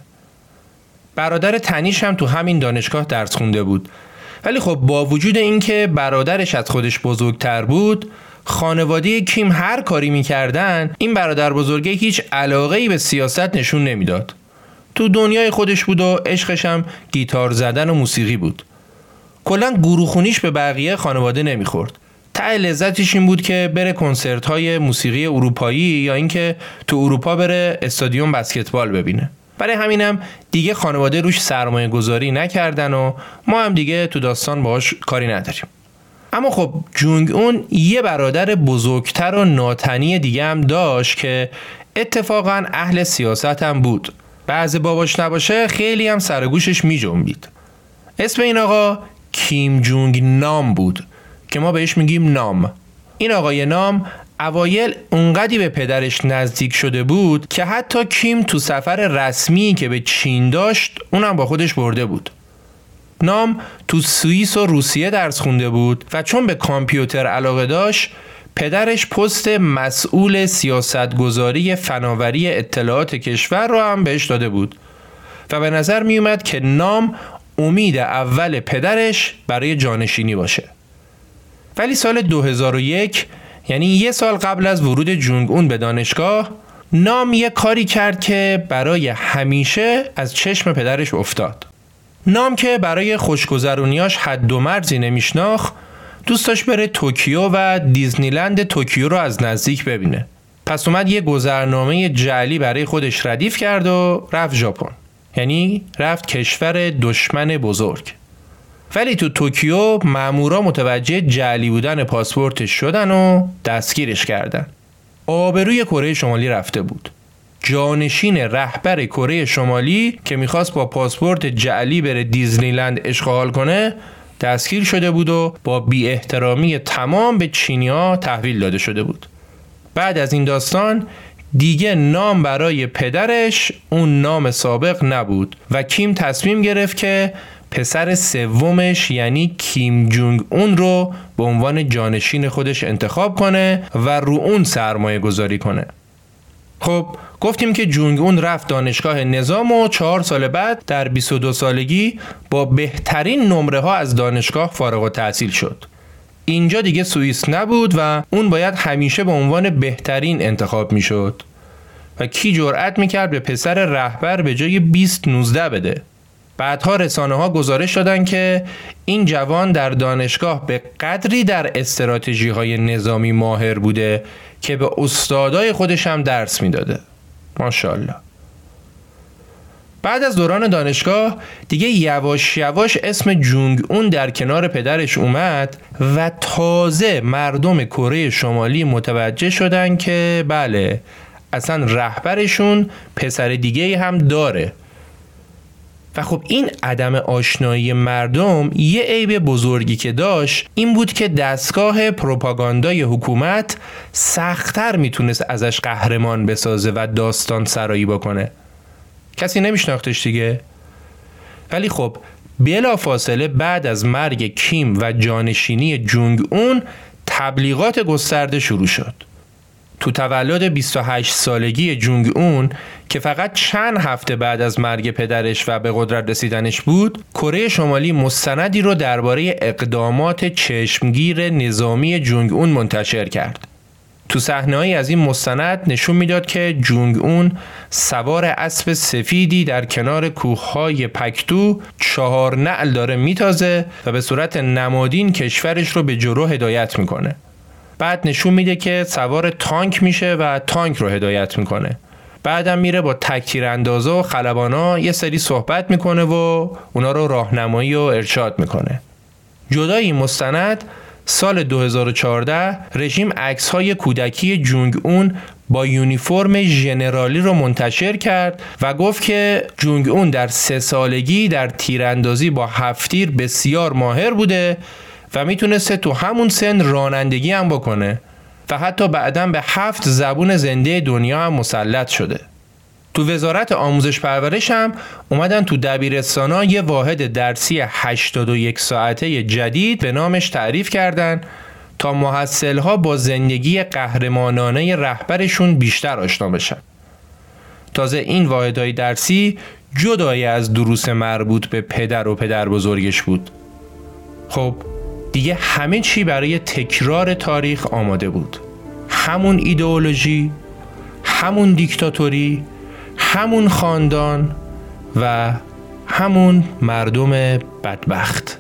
برادر تنیش هم تو همین دانشگاه درس خونده بود. ولی خب با وجود اینکه برادرش از خودش بزرگتر بود، خانواده کیم هر کاری میکردن این برادر بزرگه هیچ علاقه‌ای به سیاست نشون نمیداد. تو دنیای خودش بود و عشقش هم گیتار زدن و موسیقی بود. کلاً گروخونیش به بقیه خانواده نمیخورد. ته لذتش این بود که بره کنسرت‌های موسیقی اروپایی یا اینکه تو اروپا بره استادیوم بسکتبال ببینه. برای همینم دیگه خانواده روش سرمایه گذاری نکردن و ما هم دیگه تو داستان باهاش کاری نداریم. اما خب جونگ اون یه برادر بزرگتر و ناتنی دیگه هم داشت که اتفاقاً اهل سیاست هم بود. بعضی باباش نباشه خیلی هم سر گوشش می جنبید. اسم این آقا کیم جونگ نام بود که ما بهش میگیم نام. این آقای نام اوایل اونقدی به پدرش نزدیک شده بود که حتی کیم تو سفر رسمی که به چین داشت اونم با خودش برده بود. نام تو سوئیس و روسیه درس خونده بود و چون به کامپیوتر علاقه داشت پدرش پست مسئول سیاستگذاری فناوری اطلاعات کشور رو هم بهش داده بود و به نظر می اومد که نام امید اول پدرش برای جانشینی باشه. ولی سال 2001 یعنی 1 سال قبل از ورود جونگ اون به دانشگاه، نام یه کاری کرد که برای همیشه از چشم پدرش افتاد. نام که برای خوشگذرونیاش حد و مرزی نمیشناخت، دوست داشت بره توکیو و دیزنیلند توکیو رو از نزدیک ببینه. پس اومد یه گذرنامه جعلی برای خودش ردیف کرد و رفت ژاپن. یعنی رفت کشور دشمن بزرگ. ولی تو توکیو مامورا متوجه جعلی بودن پاسپورتش شدن و دستگیرش کردن. آبروی کره شمالی رفته بود. جانشین رهبر کره شمالی که میخواست با پاسپورت جعلی بره دیزنیلند اشغال کنه دستگیر شده بود و با بی احترامی تمام به چینی‌ها تحویل داده شده بود. بعد از این داستان دیگه نام برای پدرش اون نام سابق نبود و کیم تصمیم گرفت که پسر سومش یعنی کیم جونگ اون رو به عنوان جانشین خودش انتخاب کنه و رو اون سرمایه گذاری کنه. خب گفتیم که جونگ اون رفت دانشگاه نظام و 4 سال بعد در 22 سالگی با بهترین نمره ها از دانشگاه فارغ التحصیل شد. اینجا دیگه سوئیس نبود و اون باید همیشه به عنوان بهترین انتخاب می شد و کی جرأت می کرد به پسر رهبر به جای 20-19 بده. بعدها رسانه ها گزارش دادن که این جوان در دانشگاه به قدری در استراتژی های نظامی ماهر بوده که به استادای خودش هم درس میداده. ماشاءالله. بعد از دوران دانشگاه دیگه یواش یواش اسم جونگ اون در کنار پدرش اومد و تازه مردم کره شمالی متوجه شدن که بله اصلا رهبرشون پسر دیگه هم داره. و خب این عدم آشنایی مردم یه عیب بزرگی که داشت این بود که دستگاه پروپاگاندای حکومت سخت‌تر میتونست ازش قهرمان بسازه و داستان سرایی بکنه. کسی نمیشناختش دیگه. ولی خب بلافاصله بعد از مرگ کیم و جانشینی جونگ اون تبلیغات گسترده شروع شد. تو تولد 28 سالگی جونگ اون که فقط چند هفته بعد از مرگ پدرش و به قدرت رسیدنش بود، کره شمالی مستندی رو درباره اقدامات چشمگیر نظامی جونگ اون منتشر کرد. تو صحنه‌ای از این مستند نشون میداد که جونگ اون سوار اسب سفیدی در کنار کوههای پکتو 4 نعل داره میتازه و به صورت نمادین کشورش رو به جلو هدایت میکنه. بعد نشون میده که سوار تانک میشه و تانک رو هدایت میکنه. بعدم میره با تکتیراندازا و خلبانا یه سری صحبت میکنه و اونا رو راهنمایی و ارشاد میکنه. جدای این مستند سال 2014 رژیم عکس‌های کودکی جونگ اون با یونیفرم ژنرالی رو منتشر کرد و گفت که جونگ اون در 3 سالگی در تیراندازی با 7 تیر بسیار ماهر بوده و میتونسته تو همون سن رانندگی هم بکنه و حتی بعداً به 7 زبون زنده دنیا هم مسلط شده. تو وزارت آموزش پرورش هم اومدن تو دبیرستانا یه واحد درسی 81 ساعته جدید به نامش تعریف کردن تا محصلها با زندگی قهرمانانه رهبرشون بیشتر آشنا بشن. تازه این واحدهای درسی جدای از دروس مربوط به پدر و پدر بزرگش بود. خب دیگه همه چی برای تکرار تاریخ آماده بود. همون ایدئولوژی، همون دیکتاتوری، همون خاندان و همون مردم بدبخت.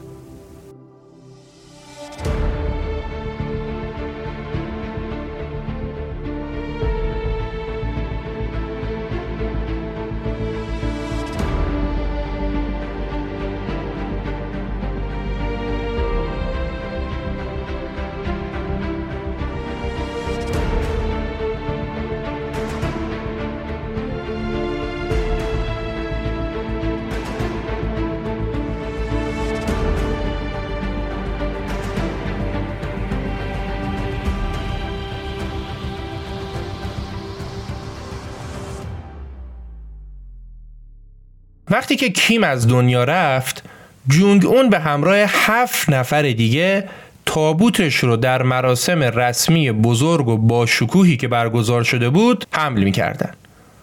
وقتی که کیم از دنیا رفت، جونگ اون به همراه 7 نفر دیگه تابوتش رو در مراسم رسمی بزرگ و با شکوهی که برگزار شده بود حمل می‌کردن.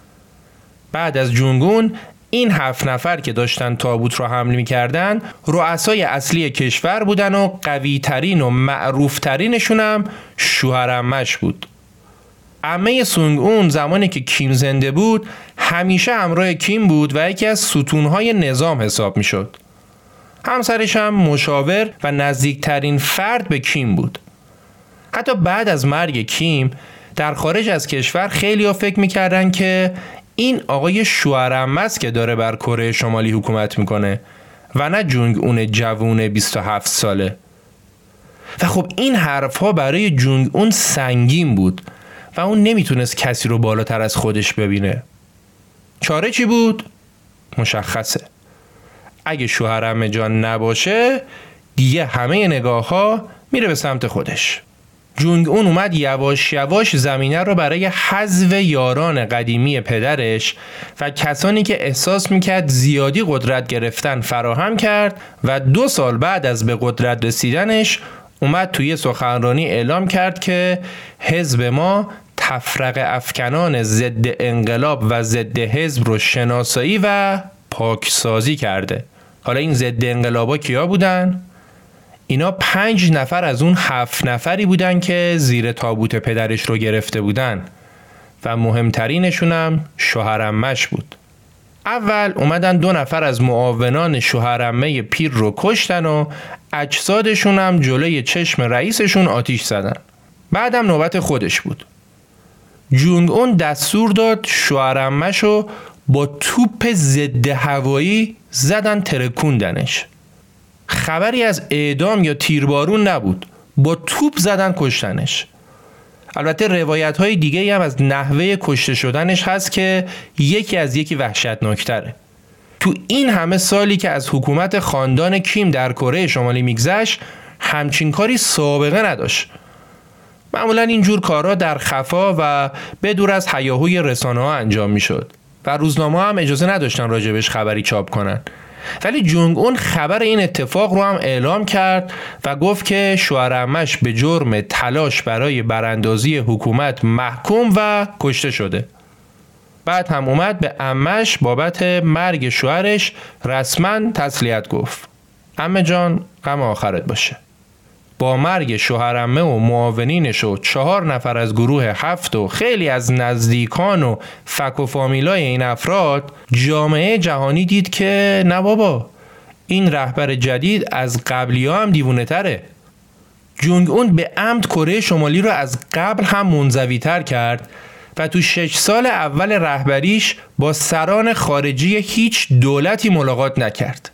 بعد از جونگ اون این 7 نفر که داشتن تابوت رو حمل می‌کردن رؤسای اصلی کشور بودن و قوی‌ترین و معروف‌ترینشون هم شوهرعمه‌اش بود. عمه سونگ اون زمانی که کیم زنده بود همیشه همراه کیم بود و یکی از ستونهای نظام حساب می شد. همسرش هم مشاور و نزدیکترین فرد به کیم بود. حتی بعد از مرگ کیم در خارج از کشور خیلی ها فکر می کردن که این آقای شوهرعمه است که داره بر کره شمالی حکومت میکنه و نه جونگ اون جوون 27 ساله. و خب این حرفها برای جونگ اون سنگین بود و اون نمیتونست کسی رو بالاتر از خودش ببینه. چاره چی بود؟ مشخصه. اگه شوهرعمه جان نباشه دیگه همه نگاه ها میره به سمت خودش. جونگ اون اومد یواش یواش زمینه رو برای حذف یاران قدیمی پدرش و کسانی که احساس میکرد زیادی قدرت گرفتن فراهم کرد و 2 سال بعد از به قدرت رسیدنش اومد توی سخنرانی اعلام کرد که حزب ما تفرقه افکنان ضد انقلاب و ضد حزب رو شناسایی و پاکسازی کرده. حالا این ضد انقلابا کیا بودن؟ اینا 5 نفر از اون 7 نفری بودن که زیر تابوت پدرش رو گرفته بودن و مهمترینشون هم شوهرعمه‌اش بود. اول اومدن 2 نفر از معاونان شوهرعمه پیر رو کشتن و اجسادشون هم جلوی چشم رئیسشون آتیش زدن. بعدم نوبت خودش بود. جونگ اون دستور داد شوهرعمه‌شو با توپ ضد هوایی زدن ترکوندنش. خبری از اعدام یا تیربارون نبود، با توپ زدن کشتنش. البته روایت‌های دیگه هم از نحوه کشته شدنش هست که یکی از یکی وحشتناکتره. تو این همه سالی که از حکومت خاندان کیم در کره شمالی میگذشت همچین کاری سابقه نداشت. معمولا اینجور کارها در خفا و بدور از هیاهوی رسانه‌ها انجام میشد و روزنامه‌ها هم اجازه نداشتن راجبش خبری چاپ کنن. ولی جونگ اون خبر این اتفاق رو هم اعلام کرد و گفت که شوهرعمه‌اش به جرم تلاش برای براندازی حکومت محکوم و کشته شده. بعد هم اومد به عمه‌اش بابت مرگ شوهرش رسما تسلیت گفت. عمه جان غم آخرت باشه. با مرگ شوهرعمه و معاونینش و 4 نفر از گروه 7 و خیلی از نزدیکان و فک و فامیلای این افراد، جامعه جهانی دید که نه بابا، این رهبر جدید از قبلی ها هم دیوونه تره. جونگ اون به عمد کره شمالی رو از قبل هم منزوی تر کرد و تو 6 سال اول رهبریش با سران خارجی هیچ دولتی ملاقات نکرد.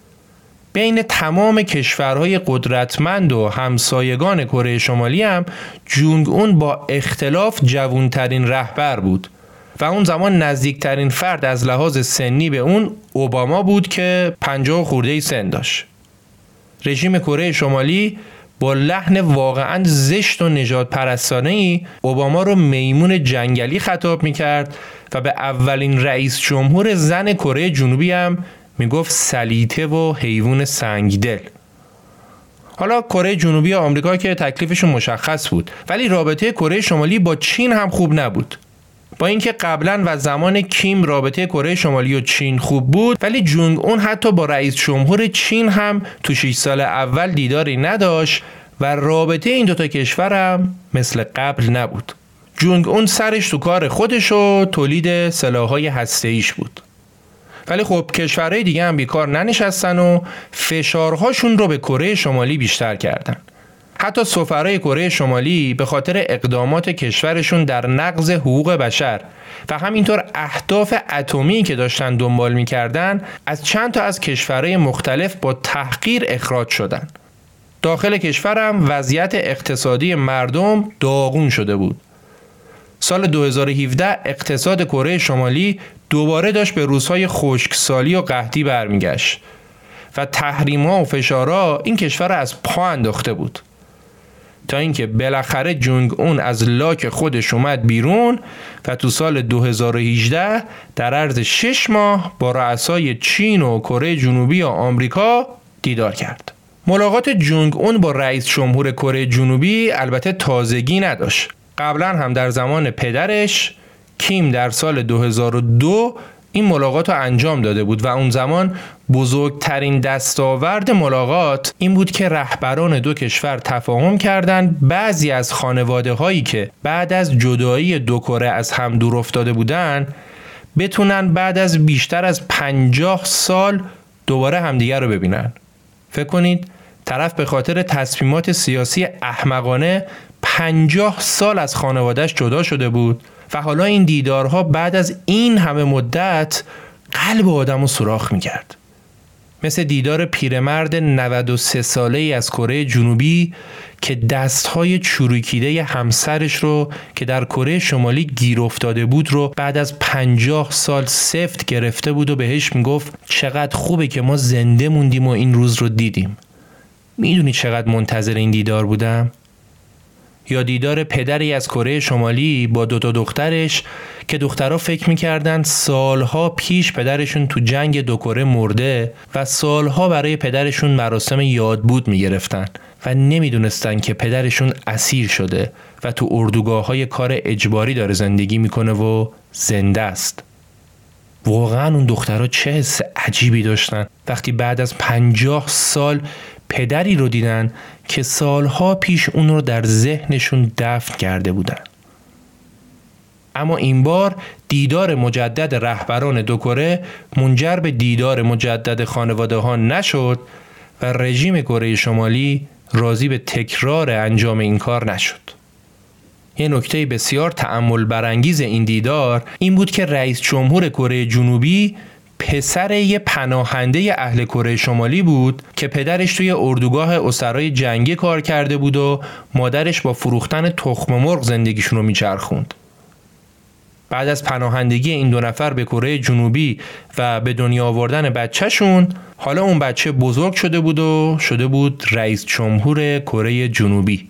بین تمام کشورهای قدرتمند و همسایگان کره شمالی هم جونگ اون با اختلاف جوانترین رهبر بود و اون زمان نزدیکترین فرد از لحاظ سنی به اون اوباما بود که 50 خورده سن داشت. رژیم کره شمالی با لحن واقعا زشت و نژاد پرستانه‌ای اوباما رو میمون جنگلی خطاب میکرد و به اولین رئیس جمهور زن کره جنوبی هم میگفت سلیطه و حیوان سنگدل. حالا کره جنوبی آمریکا که تکلیفشون مشخص بود، ولی رابطه کره شمالی با چین هم خوب نبود. با اینکه قبلا و زمان کیم رابطه کره شمالی و چین خوب بود، ولی جونگ اون حتی با رئیس جمهور چین هم تو 6 سال اول دیداری نداشت و رابطه این دوتا کشور هم مثل قبل نبود. جونگ اون سرش تو کار خودش و تولید سلاح‌های هسته‌ایش بود. ولی خب کشورهای دیگه هم بیکار ننشستن و فشارهاشون رو به کره شمالی بیشتر کردن. حتی سفرای کره شمالی به خاطر اقدامات کشورشون در نقض حقوق بشر و همینطور اهداف اتمی که داشتن دنبال می‌کردن از چند تا از کشورهای مختلف با تحقیر اخراج شدن. داخل کشورم وضعیت اقتصادی مردم داغون شده بود. سال 2017 اقتصاد کره شمالی دوباره داشت به روزهای خشکسالی و قحطی برمیگشت و تحریم‌ها و فشارها این کشور را از پا انداخته بود، تا اینکه بالاخره جونگ اون از لاک خودش اومد بیرون و تو سال 2018 در عرض 6 ماه با رؤسای چین و کره جنوبی و آمریکا دیدار کرد. ملاقات جونگ اون با رئیس جمهور کره جنوبی البته تازگی نداشت. قبلا هم در زمان پدرش کیم در سال 2002 این ملاقات رو انجام داده بود و اون زمان بزرگترین دستاورد ملاقات این بود که رهبران دو کشور تفاهم کردند بعضی از خانواده هایی که بعد از جدایی دو کره از هم دور افتاده بودن بتونن بعد از بیشتر از 50 سال دوباره همدیگر رو ببینن. فکر کنید طرف به خاطر تصمیمات سیاسی احمقانه 50 سال از خانواده‌اش جدا شده بود و حالا این دیدارها بعد از این همه مدت قلب آدمو سوراخ می‌کرد. مثل دیدار پیرمرد 93 ساله‌ای از کره جنوبی که دست‌های چروکیده همسرش رو که در کره شمالی گیر افتاده بود رو بعد از 50 سال سفت گرفته بود و بهش میگفت چقدر خوبه که ما زنده موندیم و این روز رو دیدیم. میدونی چقدر منتظر این دیدار بودم؟ یا دیدار پدری از کره شمالی با 2 دخترش که دخترها فکر میکردن سالها پیش پدرشون تو جنگ 2 کره مرده و سالها برای پدرشون مراسم یادبود میگرفتن و نمیدونستن که پدرشون اسیر شده و تو اردوگاه‌های کار اجباری داره زندگی میکنه و زنده است. واقعا اون دخترها چه حس عجیبی داشتن وقتی بعد از 50 سال پدری رو دیدن که سالها پیش اون رو در ذهنشون دفن کرده بودن. اما این بار دیدار مجدد رهبران دو کره منجر به دیدار مجدد خانواده ها نشد و رژیم کره شمالی راضی به تکرار انجام این کار نشد. یه نکته بسیار تأمل برانگیز این دیدار این بود که رئیس جمهور کره جنوبی پسر یه پناهنده اهل کره شمالی بود که پدرش توی اردوگاه اسرای جنگی کار کرده بود و مادرش با فروختن تخم مرغ زندگیشون رو میچرخوند. بعد از پناهندگی این 2 نفر به کره جنوبی و به دنیا آوردن بچهشون، حالا اون بچه بزرگ شده بود و شده بود رئیس جمهور کره جنوبی.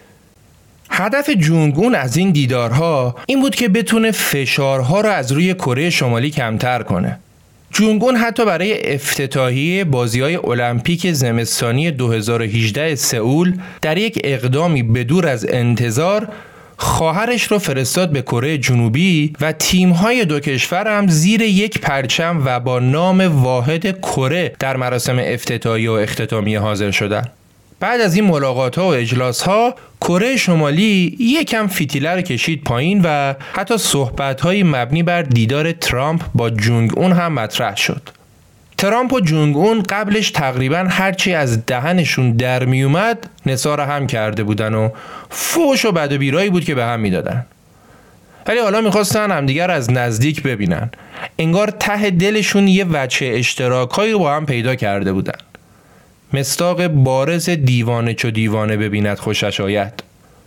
هدف جونگ اون از این دیدارها این بود که بتونه فشارها رو از روی کره شمالی کمتر کنه. جونگ اون حتی برای افتتاحیه بازی‌های المپیک زمستانی 2018 سئول در یک اقدامی بدور از انتظار خواهرش رو فرستاد به کره جنوبی و تیم‌های 2 کشور هم زیر یک پرچم و با نام واحد کره در مراسم افتتاحیه و اختتامیه حاضر شدند. بعد از این ملاقات‌ها و اجلاس‌ها کره شمالی یکم فتیله رو کشید پایین و حتی صحبت‌های مبنی بر دیدار ترامپ با جونگ اون هم مطرح شد. ترامپ و جونگ اون قبلش تقریباً هرچی از دهنشون در می اومد نثار هم کرده بودن و فوش و بد و بیرایی بود که به هم میدادن. ولی حالا میخواستن همدیگر از نزدیک ببینن. انگار ته دلشون یه وجه اشتراکایی با هم پیدا کرده بودن. مصداق بارز دیوانه چو دیوانه ببیند خوشش آید.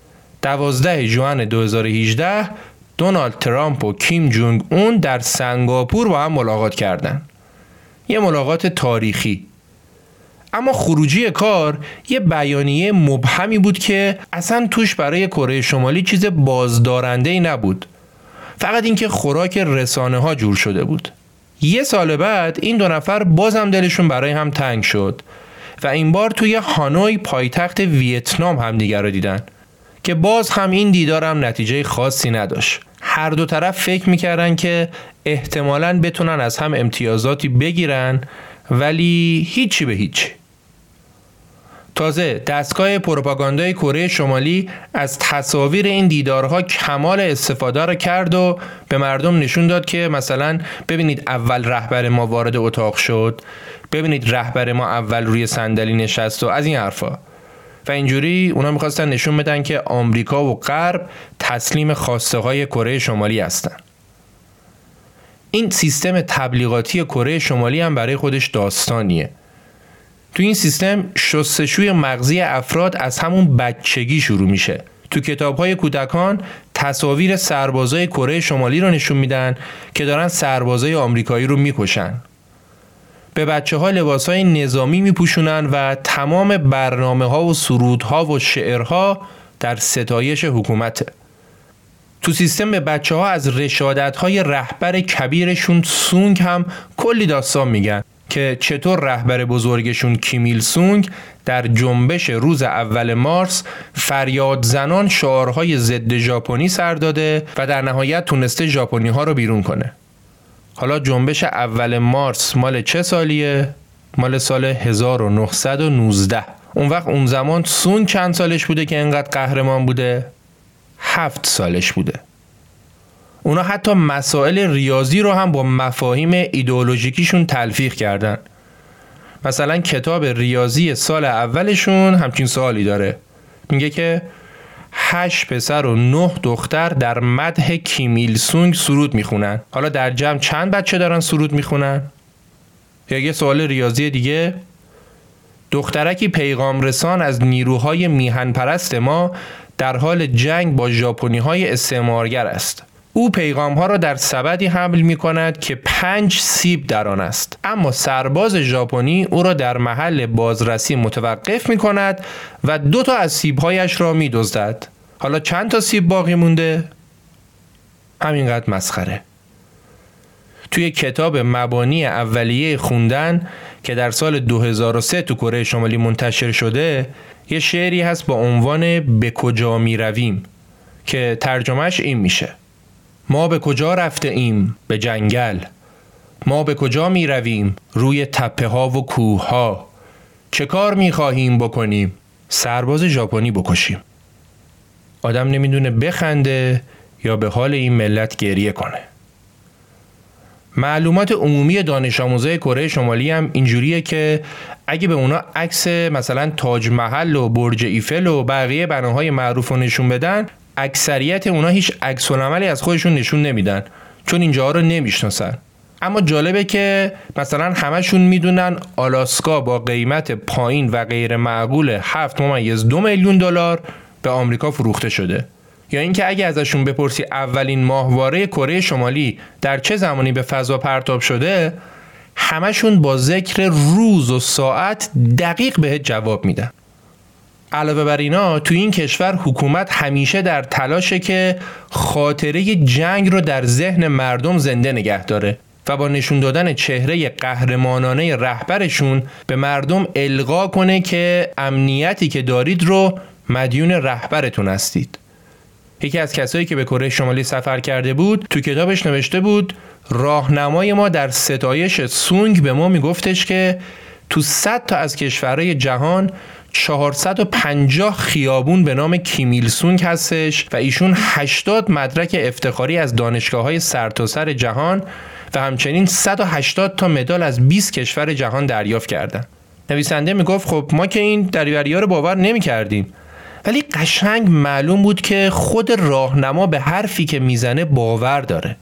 12 ژوئن 2018 دونالد ترامپ و کیم جونگ اون در سنگاپور با هم ملاقات کردند. یه ملاقات تاریخی. اما خروجی کار یه بیانیه مبهمی بود که اصلا توش برای کره شمالی چیز بازدارنده‌ای نبود. فقط اینکه خوراک رسانه ها جور شده بود. یه سال بعد این دو نفر بازم دلشون برای هم تنگ شد و این بار توی هانوی پایتخت ویتنام همدیگر رو دیدن که باز هم این دیدارم نتیجه خاصی نداشت. هر دو طرف فکر میکردن که احتمالاً بتونن از هم امتیازاتی بگیرن، ولی هیچی به هیچ. تازه دستگاه پروپاگاندای کره شمالی از تصاویر این دیدارها کمال استفاده را کرد و به مردم نشون داد که مثلا ببینید اول رهبر ما وارد اتاق شد، ببینید رهبر ما اول روی صندلی نشست و از این حرفا. و اینجوری اونا میخواستن نشون بدن که آمریکا و غرب تسلیم خواسته های کره شمالی هستن. این سیستم تبلیغاتی کره شمالی هم برای خودش داستانیه. تو این سیستم شستشوی مغزی افراد از همون بچگی شروع میشه. تو کتاب‌های کودکان تصاویر سربازای کره شمالی رو نشون میدن که دارن سربازای آمریکایی رو میکشن. به بچه‌ها لباس‌های نظامی میپوشونن و تمام برنامه‌ها و سرودها و شعرها در ستایش حکومته. تو سیستم به بچه‌ها از رشادت‌های رهبر کبیرشون سونگ هم کلی داستان میگن که چطور رهبر بزرگشون کیم ایل سونگ در جنبش روز اول مارس فریاد زنان شعارهای ضد ژاپنی سر داده و در نهایت تونسته ژاپنی‌ها رو بیرون کنه. حالا جنبش اول مارس مال چه سالیه؟ مال سال 1919. اون زمان سونگ چند سالش بوده که انقدر قهرمان بوده؟ 7 سالش بوده. اونا حتی مسائل ریاضی رو هم با مفاهیم ایدئولوژیکیشون تلفیق کردن. مثلا کتاب ریاضی سال اولشون همچین سوالی داره. میگه که 8 پسر و 9 دختر در مدح کیم ایل سونگ سرود میخونن. حالا در جمع چند بچه دارن سرود میخونن؟ یا یه سوال ریاضی دیگه، دخترکی پیغام رسان از نیروهای میهن پرست ما در حال جنگ با ژاپنی‌های استعمارگر است. او پیغام‌ها را در سبدی حمل می‌کند که 5 سیب در آن است، اما سرباز ژاپنی او را در محل بازرسی متوقف می‌کند و 2 تا از سیب‌هایش را می‌دزدد. حالا چند تا سیب باقی مونده؟ همینقدر مسخره. توی کتاب مبانی اولیه خوندن که در سال 2003 تو کره شمالی منتشر شده، یه شعری هست با عنوان به کجا می رویم که ترجمهش این میشه: ما به کجا رفته ایم؟ به جنگل. ما به کجا می رویم؟ روی تپه ها و کوه ها. چه کار می خواهیم بکنیم؟ سرباز ژاپنی بکشیم. آدم نمیدونه بخنده یا به حال این ملت گریه کنه. معلومات عمومی دانش آموزای کره شمالی هم اینجوریه که اگه به اونا عکس مثلا تاج محل و برج ایفل و بقیه بناهای معروف رو نشون بدن، اکثریت اونا هیچ عکس العملی از خودشون نشون نمیدن، چون اینجاها رو نمیشناسن. اما جالبه که مثلا همشون میدونن آلاسکا با قیمت پایین و غیر معقول 7.2 میلیون دلار به آمریکا فروخته شده. یا اینکه اگه ازشون بپرسی اولین ماهواره کره شمالی در چه زمانی به فضا پرتاب شده، همشون با ذکر روز و ساعت دقیق بهت جواب میدن. علاوه بر اینا تو این کشور حکومت همیشه در تلاشه که خاطره جنگ رو در ذهن مردم زنده نگه داره و با نشون دادن چهره قهرمانانه رهبرشون به مردم القا کنه که امنیتی که دارید رو مدیون رهبرتون هستید. یکی از کسایی که به کره شمالی سفر کرده بود تو کتابش نوشته بود راهنمای ما در ستایش سونگ به ما میگفتش که تو 100 تا از کشورهای جهان 450 خیابون به نام کیم ایل سونگ هستش و ایشون 80 مدرک افتخاری از دانشگاه‌های سرتاسر جهان و همچنین 180 تا مدال از 20 کشور جهان دریافت کردن. نویسنده میگفت خب ما که این دریوری‌ها رو باور نمی‌کردیم، ولی قشنگ معلوم بود که خود راهنما به حرفی که میزنه باور داره.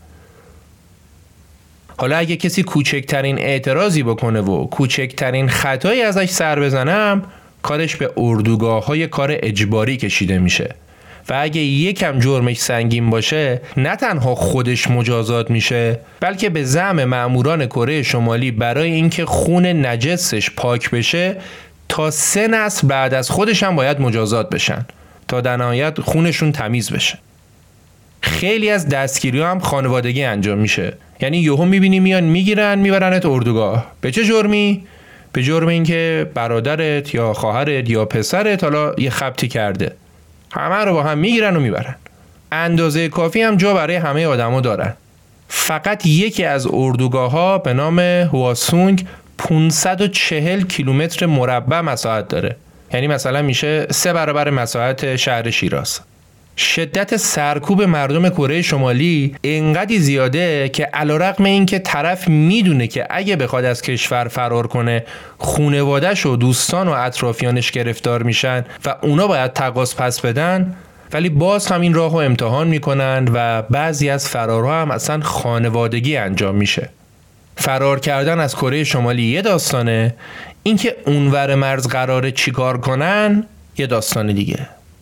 حالا اگه کسی کوچکترین اعتراضی بکنه و کوچکترین خطایی ازش سر بزنم، کارش به اردوگاه‌های کار اجباری کشیده میشه و اگه یکم جرمش سنگین باشه نه تنها خودش مجازات میشه، بلکه به زعم مأموران کره شمالی برای اینکه خون نجسش پاک بشه تا 3 نسل بعد از خودش هم باید مجازات بشن تا در نهایت خونشون تمیز بشه. خیلی از دستگیری هم خانوادگی انجام میشه. یعنی یهو میبینی میان میگیرن میبرنت اردوگاه. به چه جرمی؟ به جرم اینکه برادرت یا خواهرت یا پسرت حالا یه خبطی کرده. همه رو با هم میگیرن و میبرن. اندازه کافی هم جا برای همه آدما دارن. فقط یکی از اردوگاه‌ها به نام هواسونگ 540 کیلومتر مربع مساحت داره. یعنی مثلا میشه 3 برابر مساحت شهر شیراز. شدت سرکوب مردم کره شمالی اینقدر زیاده که علیرغم اینکه طرف میدونه که اگه بخواد از کشور فرار کنه خانواده‌اش و دوستان و اطرافیانش گرفتار میشن و اونا باید تقاضا پس بدن، ولی باز هم این راهو امتحان میکنن و بعضی از فرارها هم اصلا خانوادگی انجام میشه. فرار کردن از کره شمالی یه داستانه، اینکه اونور مرز قراره چیکار کنن یه داستان دیگه.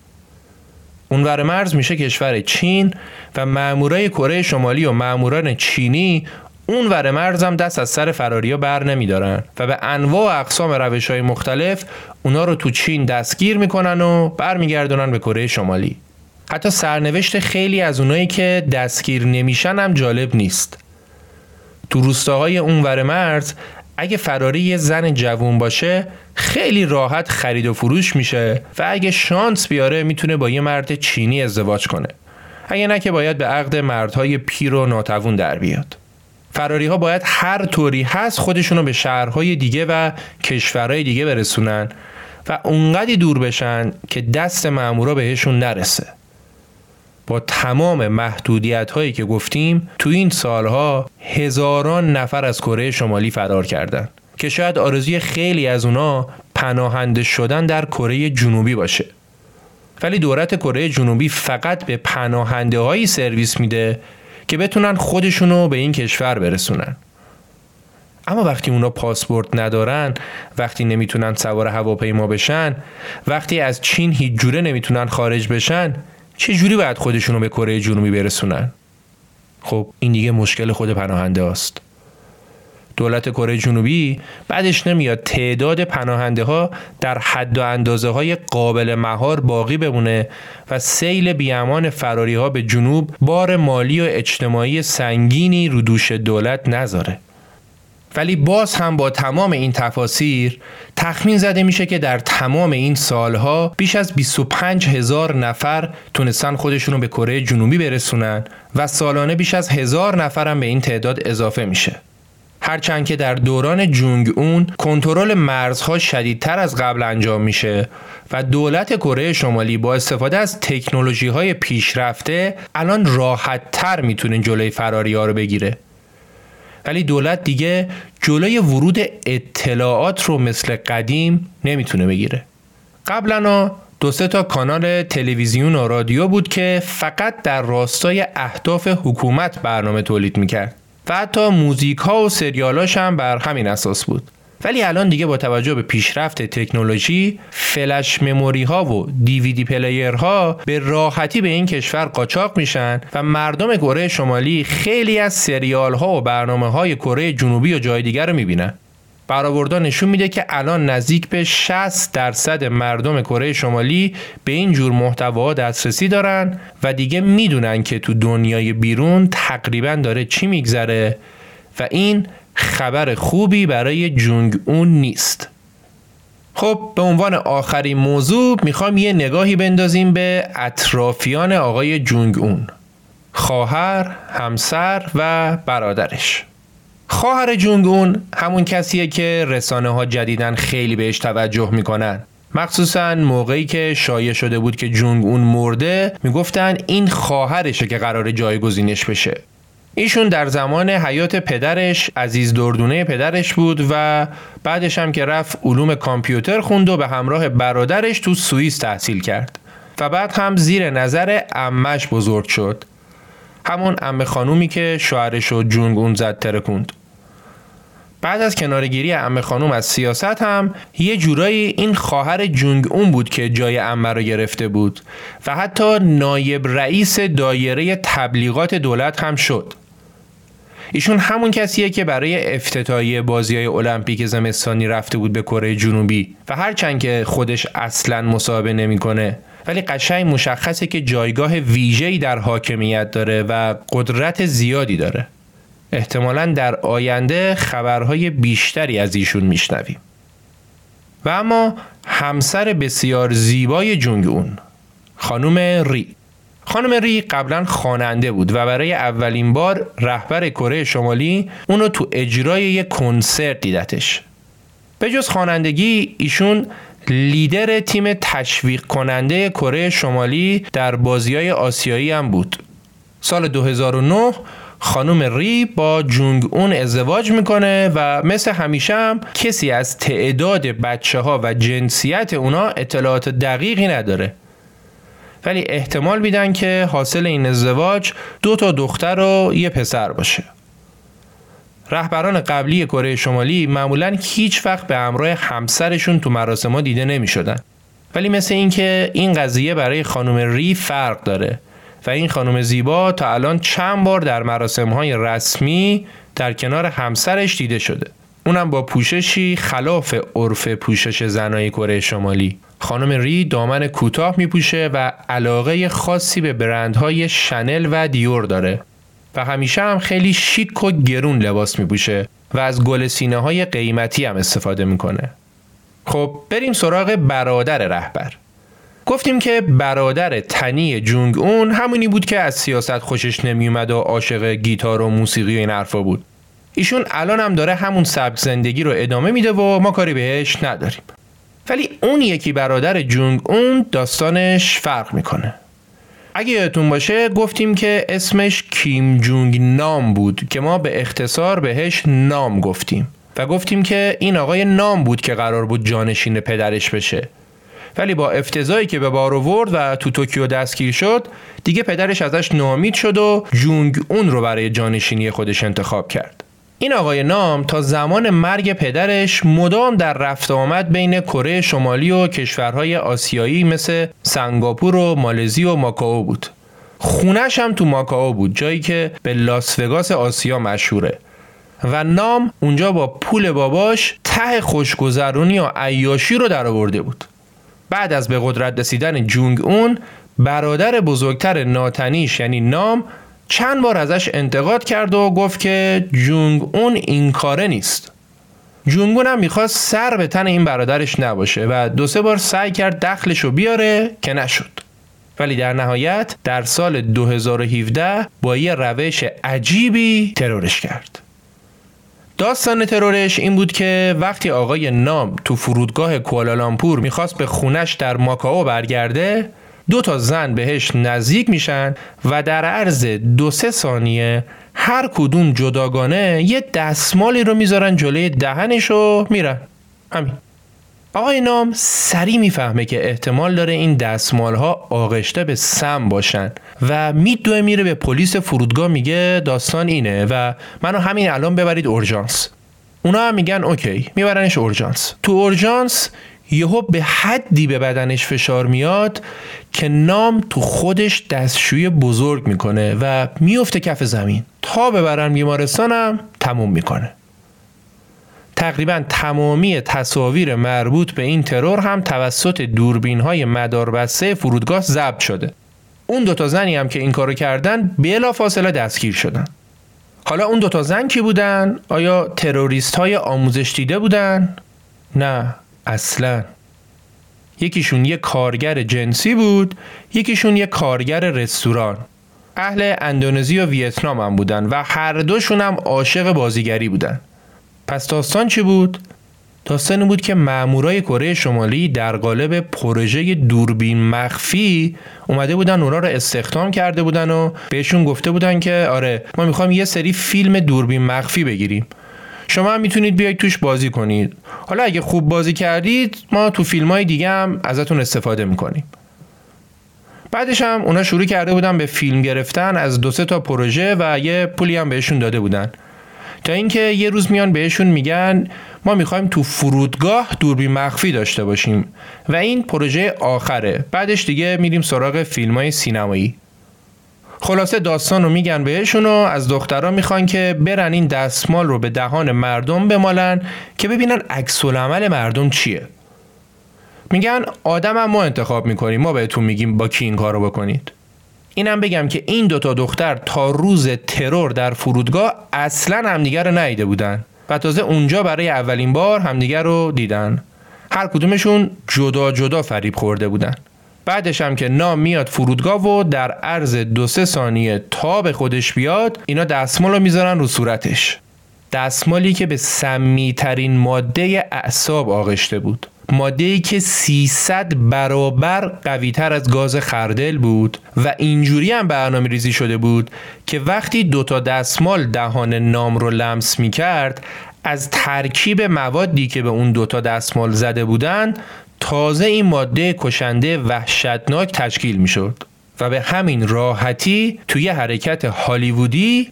اونور مرز میشه کشور چین و مامورای کره شمالی و ماموران چینی اونور مرز هم دست از سر فراریا بر نمیدارن و به انواع و اقسام روش‌های مختلف اونا رو تو چین دستگیر میکنن و برمیگردونن به کره شمالی. حتی سرنوشت خیلی از اونایی که دستگیر نمیشن هم جالب نیست. تو روستاهای اونور مرز اگه فراری یه زن جوون باشه خیلی راحت خرید و فروش میشه و اگه شانس بیاره میتونه با یه مرد چینی ازدواج کنه. اگه نه که باید به عقد مردهای پیر و ناتوون در بیاد. فراری ها باید هر طوری هست خودشونو به شهرهای دیگه و کشورهای دیگه برسونن و اونقدی دور بشن که دست مامورا بهشون نرسه. با تمام محدودیت هایی که گفتیم تو این سالها هزاران نفر از کره شمالی فرار کردن که شاید آرزوی خیلی از اونا پناهنده شدن در کره جنوبی باشه. ولی دولت کره جنوبی فقط به پناهنده هایی سرویس میده که بتونن خودشونو به این کشور برسونن. اما وقتی اونا پاسپورت ندارن، وقتی نمیتونن سوار هواپیما بشن، وقتی از چین هیچ جوره نمیتونن خارج بشن، چه جوری باید خودشونو به کره جنوبی برسونن؟ خب این دیگه مشکل خود پناهنده هاست. دولت کره جنوبی بعدش نمیاد تعداد پناهنده ها در حد و اندازه های قابل مهار باقی بمونه و سیل بیامان فراری ها به جنوب بار مالی و اجتماعی سنگینی رو دوش دولت نذاره. ولی باز هم با تمام این تفاسیر تخمین زده میشه که در تمام این سالها بیش از 25,000 نفر تونستن خودشونو به کره جنوبی برسونن و سالانه بیش از 1000 نفر هم به این تعداد اضافه میشه. هرچند که در دوران جونگ اون کنترل مرزها شدیدتر از قبل انجام میشه و دولت کره شمالی با استفاده از تکنولوژی‌های پیشرفته الان راحت‌تر میتونه جلوی فراری‌ها رو بگیره. ولی دولت دیگه جلوی ورود اطلاعات رو مثل قدیم نمیتونه بگیره. قبلا 2-3 تا کانال تلویزیون و رادیو بود که فقط در راستای اهداف حکومت برنامه تولید میکرد و حتی موزیک ها و سریالاش هم بر همین اساس بود. ولی الان دیگه با توجه به پیشرفت تکنولوژی، فلش مموری ها و دیویدی پلیر ها به راحتی به این کشور قاچاق میشن و مردم کره شمالی خیلی از سریال ها و برنامه های کره جنوبی و جای دیگر رو میبینن. برآوردها نشون میده که الان نزدیک به 60% مردم کره شمالی به این جور محتوا دسترسی دارن و دیگه میدونن که تو دنیای بیرون تقریبا داره چی میگذره و این خبر خوبی برای جونگ اون نیست. خب به عنوان آخرین موضوع میخوام یه نگاهی بندازیم به اطرافیان آقای جونگ اون، خواهر، همسر و برادرش. خواهر جونگ اون همون کسیه که رسانه ها جدیداً خیلی بهش توجه میکنن. مخصوصاً موقعی که شایع شده بود که جونگ اون مرده میگفتن این خواهرشه که قراره جایگزینش بشه. ایشون در زمان حیات پدرش عزیز دردونه پدرش بود و بعدش هم که رفت علوم کامپیوتر خوند و به همراه برادرش تو سوئیس تحصیل کرد و بعد هم زیر نظر عمش بزرگ شد، همون عمه خانومی که شوهرش رو جونگ اون زد ترکوند. بعد از کنارگیری عمه خانم از سیاست هم یه جورایی این خواهر جونگ اون بود که جای عمه رو گرفته بود و حتی نایب رئیس دایره تبلیغات دولت هم شد. ایشون همون کسیه که برای افتتاحیه بازی‌های المپیک زمستانی رفته بود به کره جنوبی و هرچند که خودش اصلاً مصاحبه نمی‌کنه ولی قشنگ مشخصه که جایگاه ویژه‌ای در حاکمیت داره و قدرت زیادی داره. احتمالاً در آینده خبرهای بیشتری از ایشون میشنویم. و اما همسر بسیار زیبای جونگ اون، خانم ری. خانم ری قبلا خواننده بود و برای اولین بار رهبر کره شمالی اونو تو اجرای یک کنسرت دیدتش. به جز خوانندگی ایشون لیدر تیم تشویق کننده کره شمالی در بازی‌های آسیایی هم بود. سال 2009 خانم ری با جونگ اون ازدواج میکنه و مثل همیشه هم کسی از تعداد بچه‌ها و جنسیت اونا اطلاعات دقیقی نداره. ولی احتمال میدن که حاصل این ازدواج 2 دختر و 1 پسر باشه. رهبران قبلی کره شمالی معمولاً هیچ وقت به همراه همسرشون تو مراسم‌ها دیده نمی‌شدن. ولی مثل این که این قضیه برای خانم ری فرق داره و این خانم زیبا تا الان چند بار در مراسم‌های رسمی در کنار همسرش دیده شده. اونم با پوششی خلاف عرف پوشش زنای کره شمالی. خانم ری دامن کوتاه میپوشه و علاقه خاصی به برندهای شنل و دیور داره و همیشه هم خیلی شیک و گرون لباس میپوشه و از گل سینه های قیمتی هم استفاده میکنه. خب بریم سراغ برادر رهبر. گفتیم که برادر تنی جونگ اون همونی بود که از سیاست خوشش نمیومد و عاشق گیتار و موسیقی و این حرفا بود. ایشون الان هم داره همون سبک زندگی رو ادامه میده و ما کاری بهش نداریم. ولی اون یکی برادر جونگ اون داستانش فرق میکنه. اگه یادتون باشه گفتیم که اسمش کیم جونگ نام بود که ما به اختصار بهش نام گفتیم و گفتیم که این آقای نام بود که قرار بود جانشین پدرش بشه. ولی با افتضاحی که به بار آورد و تو توکیو دستگیر شد دیگه پدرش ازش ناامید شد و جونگ اون رو برای جانشینی خودش انتخاب کرد. این آقای نام تا زمان مرگ پدرش مدام در رفت آمد بین کره شمالی و کشورهای آسیایی مثل سنگاپور و مالزی و ماکائو بود. خونش هم تو ماکائو بود، جایی که به لاس وگاس آسیا مشهوره و نام اونجا با پول باباش ته خوشگذرونی و عیاشی رو در آورده بود. بعد از به قدرت رسیدن جونگ اون برادر بزرگتر ناتنیش یعنی نام چند بار ازش انتقاد کرد و گفت که جونگ اون این کاره نیست. جونگ اون هم میخواست سر به تن این برادرش نباشه و 2-3 بار سعی کرد دخلشو بیاره که نشد. ولی در نهایت در سال 2017 با یه روش عجیبی ترورش کرد. داستان ترورش این بود که وقتی آقای نام تو فرودگاه کوالالامپور میخواست به خونش در ماکائو برگرده 2 زن بهش نزدیک میشن و در عرض 2-3 ثانیه هر کدوم جداگانه یه دستمالی رو میذارن جلوی دهنش و میرن. همین. آقای نام سریع میفهمه که احتمال داره این دستمالها آغشته به سم باشن و میره به پلیس فرودگاه میگه داستان اینه و منو همین الان ببرید اورژانس. اونا هم میگن اوکی، میبرنش اورژانس. تو اورژانس یهو به حدی به بدنش فشار میاد که نام تو خودش دستشویی بزرگ میکنه و میفته کف زمین. تا ببرن بیمارستانم تموم میکنه. تقریبا تمامی تصاویر مربوط به این ترور هم توسط دوربین‌های مداربسته فرودگاه ضبط شده. اون 2 زنی هم که این کارو کردن بلافاصله دستگیر شدن. حالا اون 2 زن کی بودن؟ آیا تروریست‌های آموزش دیده بودن؟ نه، اصلاً. یکیشون یه کارگر جنسی بود، یکیشون یه کارگر رستوران. اهل اندونزی و ویتنام هم بودن و هر دوشون هم عاشق بازیگری بودن. پس داستان چی بود؟ داستان بود که مامورای کره شمالی در قالب پروژه دوربین مخفی اومده بودن اونا رو استخدام کرده بودن و بهشون گفته بودن که آره ما میخوایم یه سری فیلم دوربین مخفی بگیریم. شما هم میتونید بیاید توش بازی کنید. حالا اگه خوب بازی کردید ما تو فیلم‌های دیگه هم ازتون استفاده میکنیم. بعدش هم اونا شروع کرده بودن به فیلم گرفتن از 2-3 پروژه و یه پولی هم بهشون داده بودن. تا اینکه یه روز میان بهشون میگن ما میخوایم تو فرودگاه دوربین مخفی داشته باشیم و این پروژه آخره، بعدش دیگه میریم سراغ فیلم‌های سینمایی. خلاصه داستان رو میگن بهشون و از دخترها میخوان که برن این دستمال رو به دهان مردم بمالن که ببینن عکس العمل مردم چیه. میگن آدم هم ما انتخاب میکنیم، ما بهتون میگیم با کی این کار رو بکنید. اینم بگم که این دوتا دختر تا روز ترور در فرودگاه اصلا همدیگر رو ندیده بودن و تازه اونجا برای اولین بار همدیگر رو دیدن. هر کدومشون جدا جدا فریب خورده بودن. بعدش هم که نام میاد فرودگاه و در عرض 2-3 ثانیه تا به خودش بیاد اینا دستمال رو میذارن رو صورتش. دستمالی که به سمی ترین ماده اعصاب آغشته بود، ماده‌ای که 300 برابر قوی تر از گاز خردل بود و اینجوری هم برنامه‌ریزی شده بود که وقتی 2 تا دستمال دهان نام رو لمس می‌کرد از ترکیب موادی که به اون 2 تا دستمال زده بودن تازه این ماده کشنده وحشتناک تشکیل می‌شد و به همین راحتی توی حرکت هالیوودی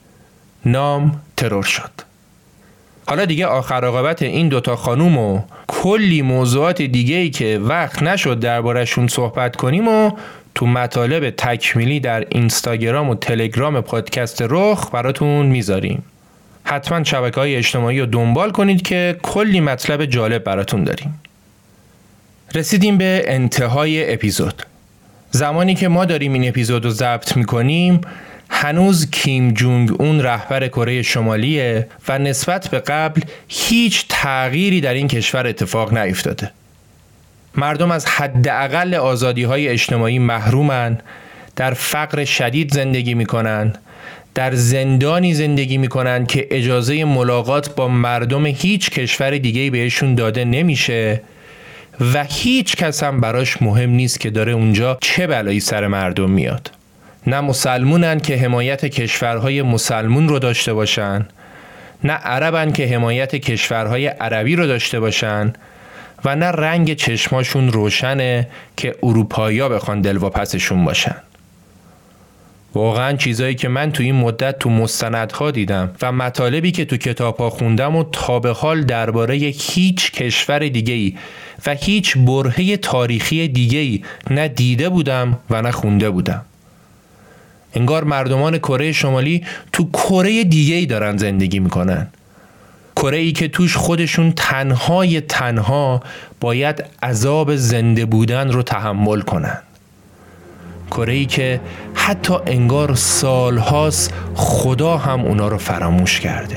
نام ترور شد. حالا دیگه آخر عاقبت این 2 تا خانوم و کلی موضوعات دیگه‌ای که وقت نشد دربارشون صحبت کنیم و تو مطالب تکمیلی در اینستاگرام و تلگرام پادکست رخ براتون میذاریم. حتما شبکه‌های اجتماعی رو دنبال کنید که کلی مطلب جالب براتون داریم. رسیدیم به انتهای اپیزود. زمانی که ما داریم این اپیزود رو ضبط میکنیم هنوز کیم جونگ اون رهبر کره شمالیه و نسبت به قبل هیچ تغییری در این کشور اتفاق نیفتاده. مردم از حداقل آزادی‌های اجتماعی محرومن، در فقر شدید زندگی میکنن، در زندانی زندگی میکنن که اجازه ملاقات با مردم هیچ کشور دیگه‌ای بهشون داده نمیشه و هیچ کس هم براش مهم نیست که داره اونجا چه بلایی سر مردم میاد. نه مسلمونن که حمایت کشورهای مسلمون رو داشته باشن، نه عربن که حمایت کشورهای عربی رو داشته باشن و نه رنگ چشماشون روشنه که اروپایی‌ها بخوان دلواپسشون باشن. واقعا چیزایی که من تو این مدت تو مستندها دیدم و مطالبی که تو کتاب‌ها خوندم و تا به حال درباره هیچ کشور دیگه‌ای و هیچ برهه تاریخی دیگه‌ای نه دیده بودم و نه خونده بودم. انگار مردمان کره شمالی تو کره دیگه‌ای دارن زندگی میکنن. کره‌ای که توش خودشون تنها باید عذاب زنده بودن رو تحمل کنن. کره‌ای که حتی انگار سالهاست خدا هم اونا رو فراموش کرده.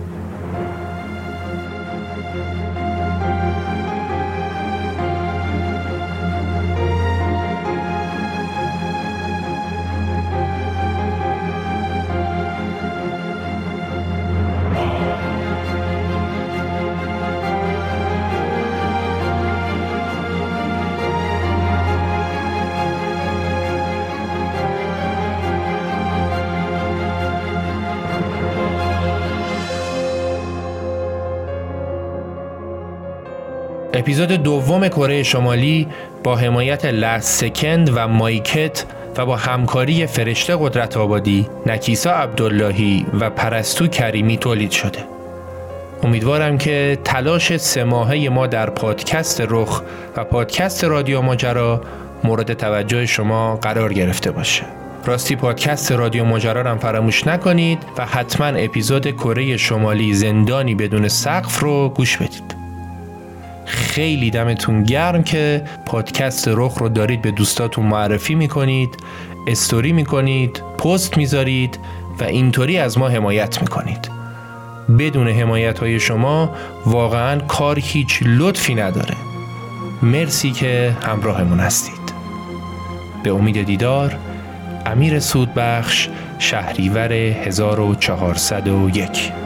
اپیزود دوم کره شمالی با حمایت لاست سکند و مایکت و با همکاری فرشته قدرت آبادی، نکیسا عبداللهی و پرستو کریمی تولید شده. امیدوارم که تلاش 3 ماهه ما در پادکست رخ و پادکست رادیو ماجرا مورد توجه شما قرار گرفته باشه. راستی پادکست رادیو ماجرا رو فراموش نکنید و حتما اپیزود کره شمالی زندانی بدون سقف رو گوش بدید. خیلی دمتون گرم که پادکست رخ رو دارید به دوستاتون معرفی میکنید، استوری میکنید، پست میذارید و اینطوری از ما حمایت میکنید. بدون حمایت های شما واقعا کار هیچ لطفی نداره. مرسی که همراهمون هستید. به امید دیدار. امیر سودبخش، شهریور 1401.